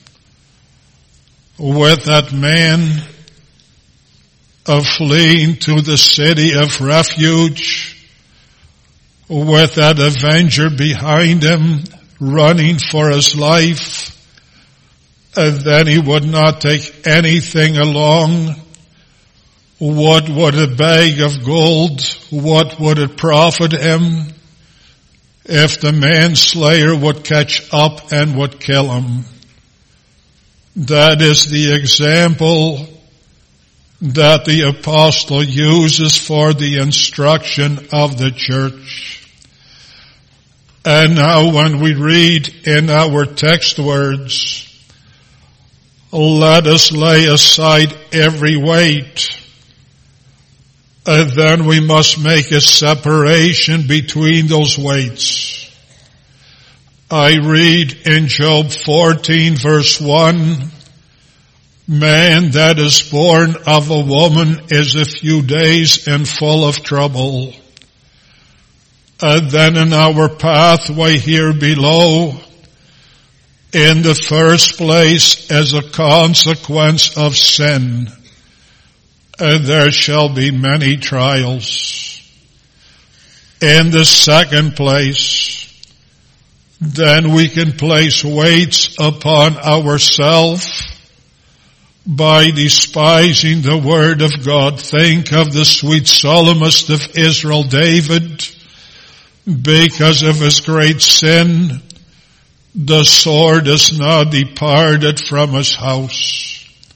with that man of fleeing to the city of refuge, with that avenger behind him running for his life, and then he would not take anything along. What would a bag of gold, what would it profit him if the manslayer would catch up and would kill him? That is the example that the apostle uses for the instruction of the church. And now when we read in our text words, let us lay aside every weight, and then we must make a separation between those weights. I read in Job fourteen verse one, man that is born of a woman is a few days and full of trouble. And then in our pathway here below, in the first place, as a consequence of sin, and there shall be many trials. In the second place, then we can place weights upon ourselves by despising the word of God. Think of the sweet psalmist of Israel, David. Because of his great sin, the sword is now departed from his house.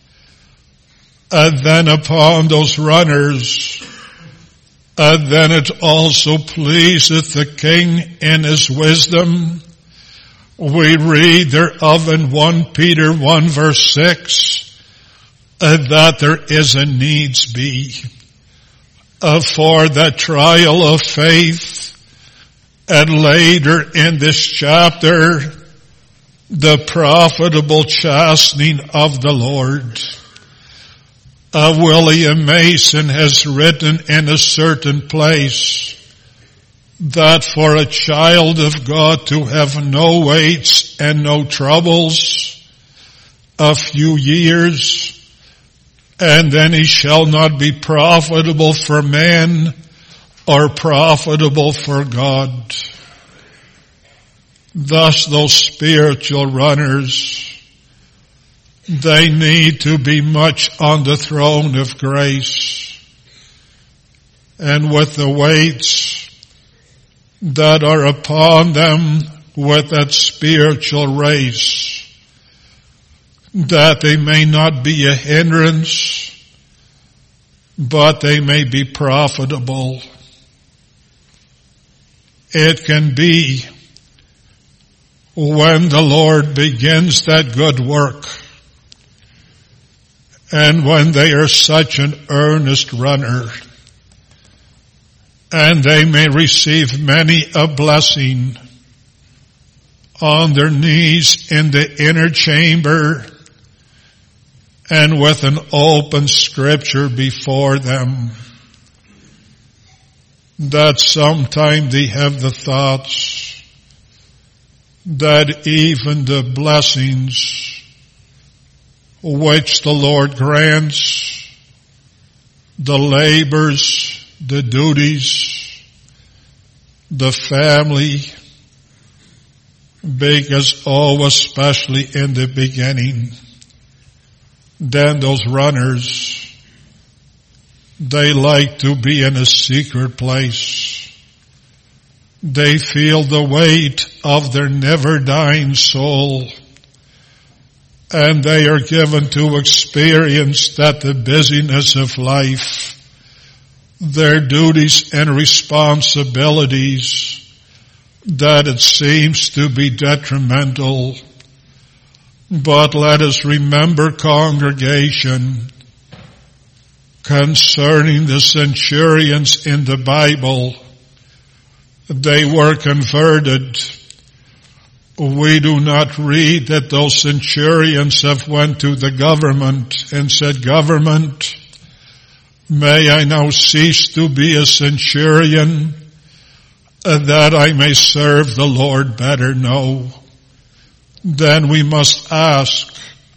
And then upon those runners, and then it also pleaseth the king in his wisdom. We read thereof in First Peter one verse six, and that there is a needs be uh, for the trial of faith. And later in this chapter, the profitable chastening of the Lord. Uh, William Mason has written in a certain place that for a child of God to have no weights and no troubles, a few years, and then he shall not be profitable for man or profitable for God. Thus those spiritual runners, they need to be much on the throne of grace. And with the weights that are upon them with that spiritual race, that they may not be a hindrance, but they may be profitable. It can be when the Lord begins that good work, and when they are such an earnest runner, and they may receive many a blessing on their knees in the inner chamber and with an open scripture before them, that sometime they have the thoughts, that even the blessings which the Lord grants, the labors, the duties, the family, because oh, especially in the beginning, then those runners, they like to be in a secret place. They feel the weight of their never-dying soul, and they are given to experience that the busyness of life, their duties and responsibilities, that it seems to be detrimental. But let us remember, congregation, concerning the centurions in the Bible, they were converted. We do not read that those centurions have went to the government and said, "Government, may I now cease to be a centurion, that I may serve the Lord better?" No. Then we must ask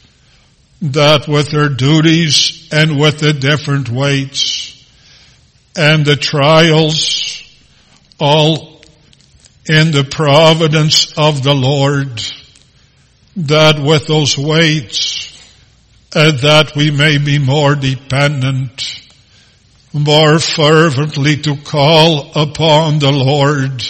that with their duties and with the different weights and the trials, all in the providence of the Lord, that with those weights, uh, that we may be more dependent, more fervently to call upon the Lord,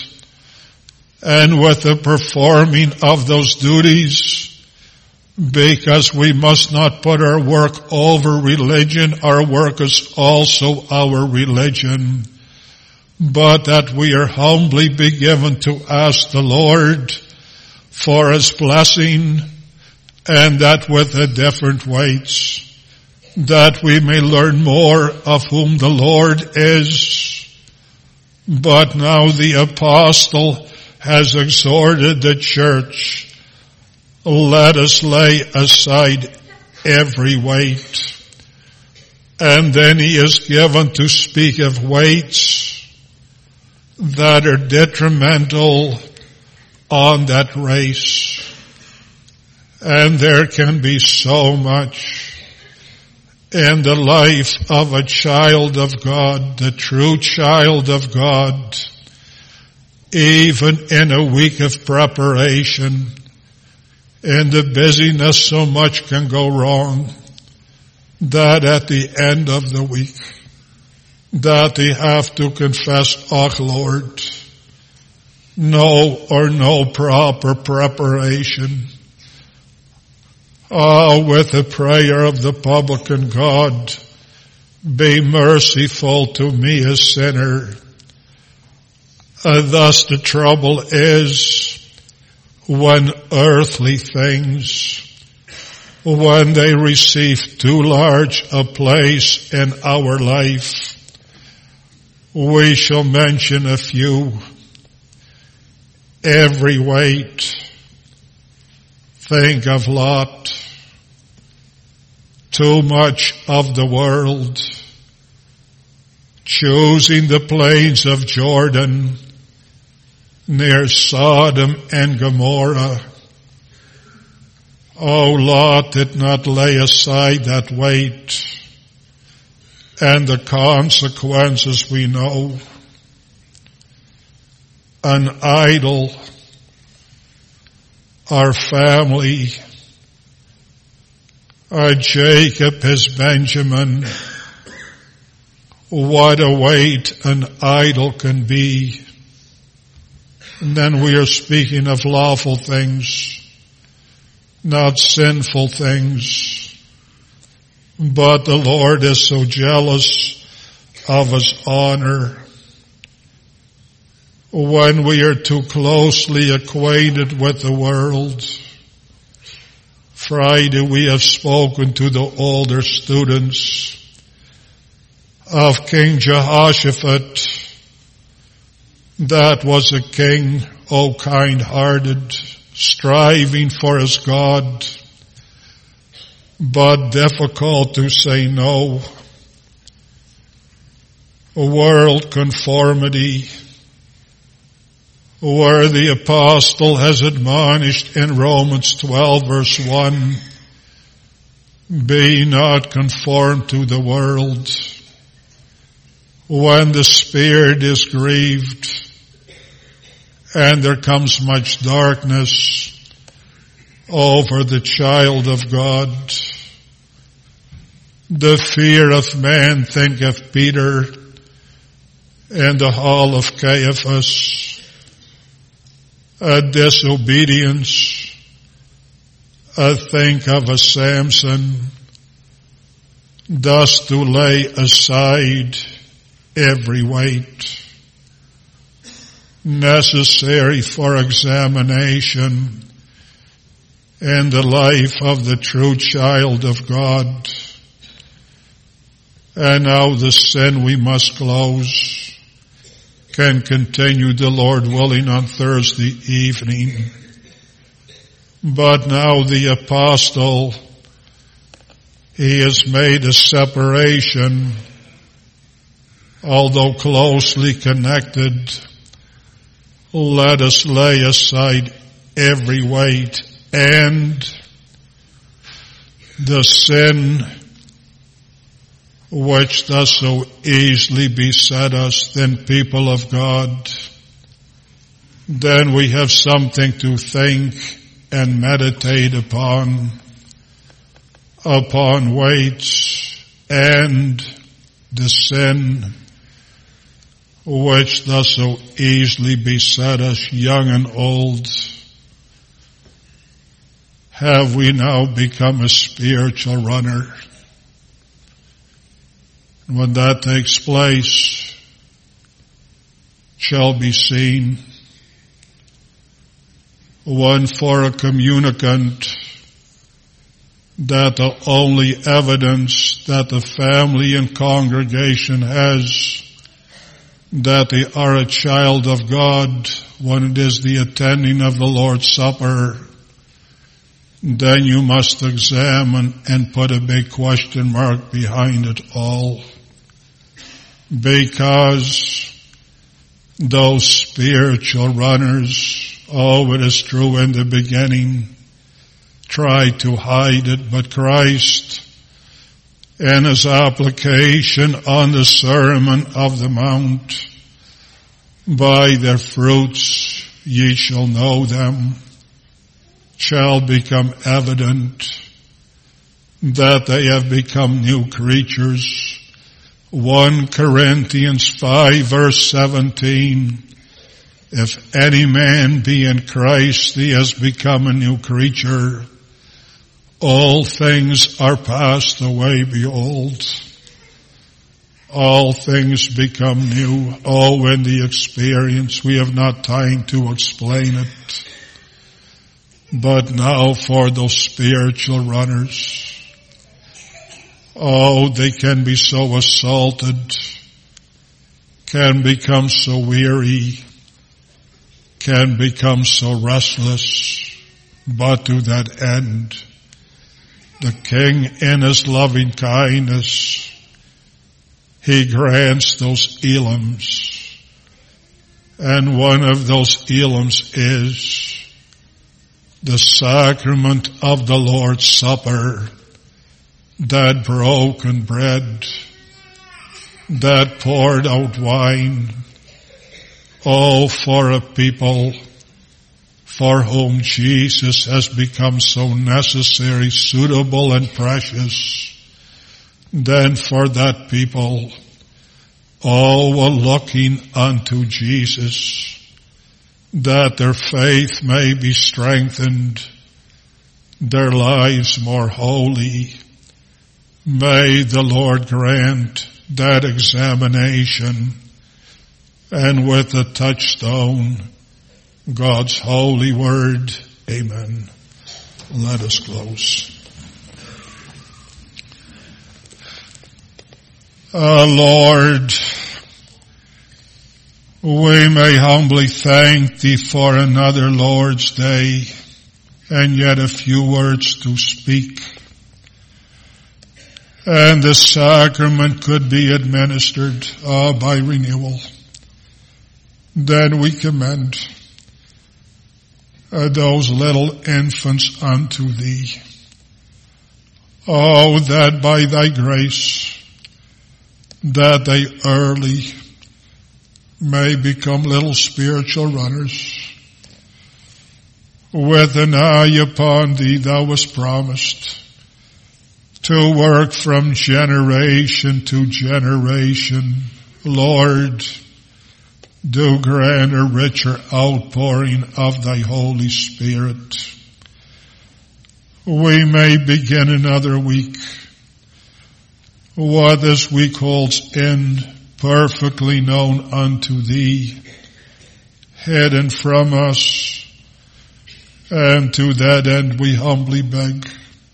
and with the performing of those duties, because we must not put our work over religion. Our work is also our religion. But that we are humbly be given to ask the Lord for His blessing, and that with the different weights, that we may learn more of whom the Lord is. But now the apostle has exhorted the church, let us lay aside every weight. And then he is given to speak of weights that are detrimental on that race. And there can be so much in the life of a child of God, the true child of God, even in a week of preparation. In the busyness, so much can go wrong, that at the end of the week, that they have to confess, "Oh Lord, no or no proper preparation." Oh, with the prayer of the publican, "God, be merciful to me, a sinner." Uh, thus the trouble is, when earthly things, when they receive too large a place in our life, we shall mention a few. Every weight. Think of Lot. Too much of the world. Choosing the plains of Jordan near Sodom and Gomorrah. Oh, Lot did not lay aside that weight, and the consequences we know. An idol, our family, our Jacob, his Benjamin. What a weight an idol can be. And then we are speaking of lawful things, not sinful things. But the Lord is so jealous of His honor. When we are too closely acquainted with the world. Friday we have spoken to the older students of King Jehoshaphat. That was a king, oh kind-hearted, striving for his God, but difficult to say no. World conformity, where the apostle has admonished in Romans twelve verse one, be not conformed to the world. When the spirit is grieved and there comes much darkness over the child of God, the fear of man thinketh Peter in the hall of Caiaphas, a disobedience, a think of a Samson, thus to lay aside every weight necessary for examination in the life of the true child of God. And now the sin we must close can continue, the Lord willing, on Thursday evening. But now the apostle, he has made a separation, although closely connected. Let us lay aside every weight and the sin which does so easily beset us. Then, people of God, then we have something to think and meditate upon, upon weights and the sin which does so easily beset us, young and old. Have we now become a spiritual runner? When that takes place, shall be seen. One, for a communicant, that the only evidence that the family and congregation has that they are a child of God when it is the attending of the Lord's Supper, then you must examine and put a big question mark behind it all. Because those spiritual runners, oh, it is true in the beginning, tried to hide it, but Christ, in his application on the Sermon of the Mount, by their fruits ye shall know them, shall become evident that they have become new creatures. First Corinthians five verse seventeen, if any man be in Christ, he has become a new creature. All things are passed away, behold. All things become new. Oh, in the experience, we have not time to explain it. But now for those spiritual runners, oh, they can be so assaulted, can become so weary, can become so restless, but to that end, the King in his loving kindness, he grants those elims. And one of those elims is the sacrament of the Lord's Supper, that broken bread, that poured out wine, oh, for a people for whom Jesus has become so necessary, suitable, and precious. Then for that people, all were looking unto Jesus, that their faith may be strengthened, their lives more holy. May the Lord grant that examination, and with the touchstone, God's holy word. Amen. Let us close. Uh, Lord, we may humbly thank Thee for another Lord's Day, and yet a few words to speak. And the sacrament could be administered uh, by renewal. Then we commend uh, those little infants unto thee. Oh, that by thy grace, that they early may become little spiritual runners. With an eye upon thee, thou wast promised to work from generation to generation. Lord, do grant a richer outpouring of thy Holy Spirit. We may begin another week. What this week holds end, perfectly known unto thee, hidden from us, and to that end we humbly beg.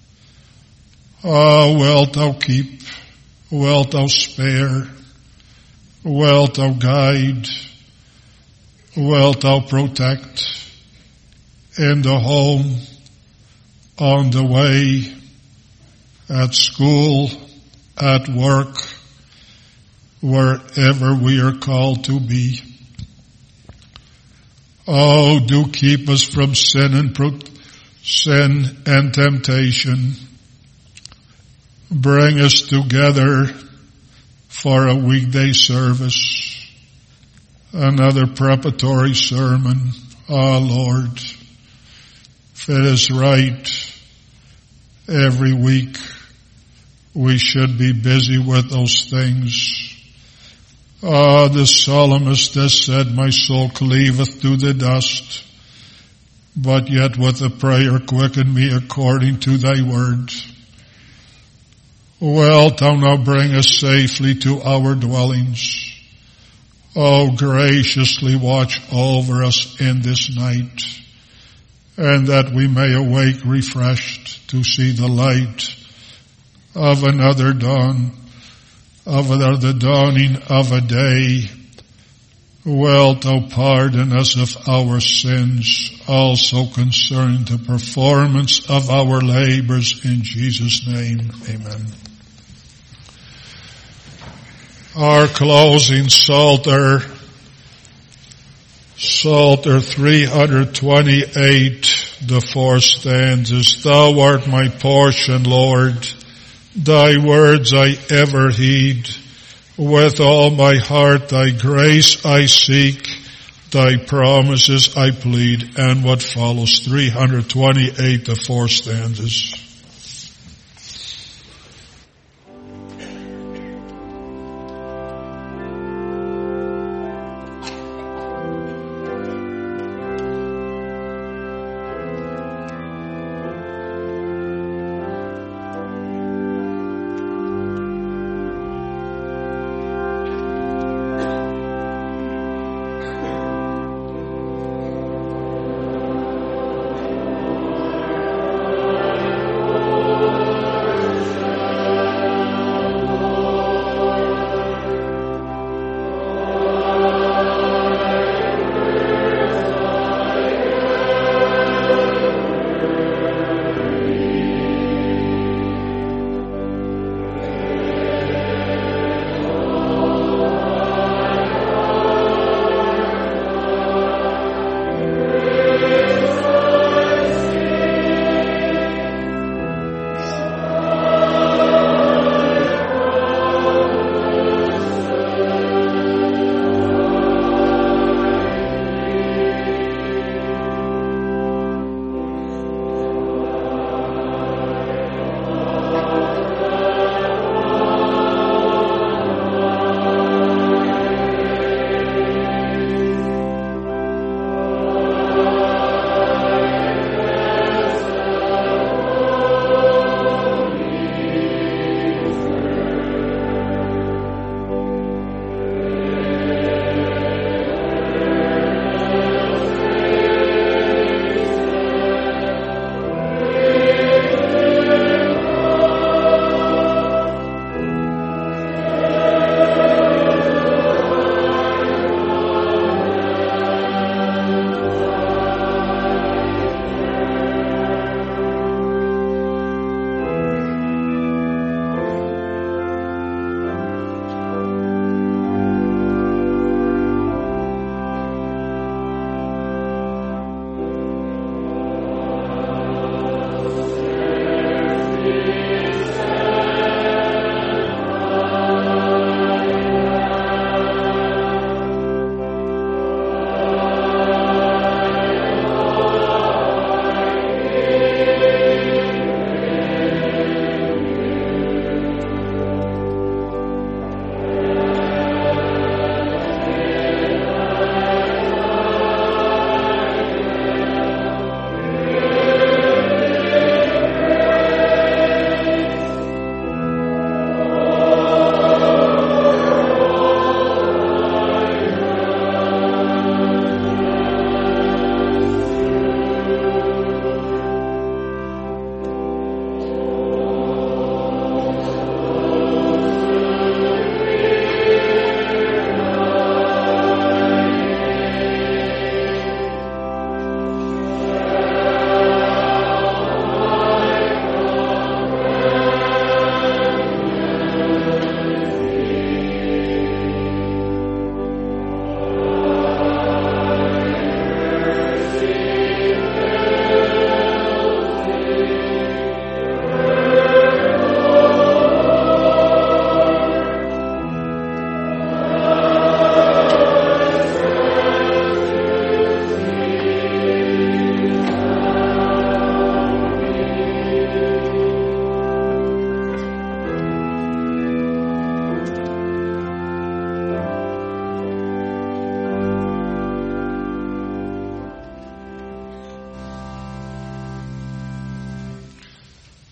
Ah, oh, wilt thou keep, wilt thou spare, wilt thou guide, wilt thou protect in the home, on the way, at school, at work, wherever we are called to be. Oh, do keep us from sin and pro- sin and temptation. Bring us together for a weekday service, another preparatory sermon. Ah, Lord, if it is right, every week we should be busy with those things. Ah, the psalmist has said, my soul cleaveth to the dust, but yet with a prayer quicken me according to thy word. Wilt thou now bring us safely to our dwellings? Oh, graciously watch over us in this night, and that we may awake refreshed to see the light of another dawn, of the dawning of a day. Wilt thou pardon us of our sins, also concern the performance of our labors in Jesus' name. Amen. Our closing Psalter, Psalter three twenty-eight, the four stanzas. Thou art my portion, Lord. Thy words I ever heed. With all my heart thy grace I seek. Thy promises I plead. And what follows, three twenty-eight, the four stanzas.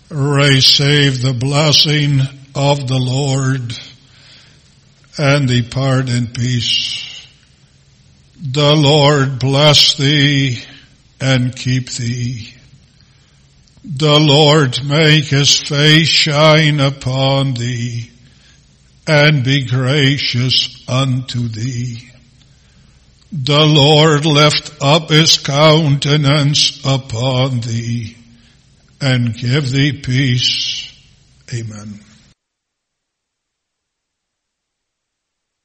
receive the blessing of the Lord and depart in peace. The Lord bless thee and keep thee. The Lord make his face shine upon thee and be gracious unto thee. The Lord lift up his countenance upon thee and give thee peace. Amen.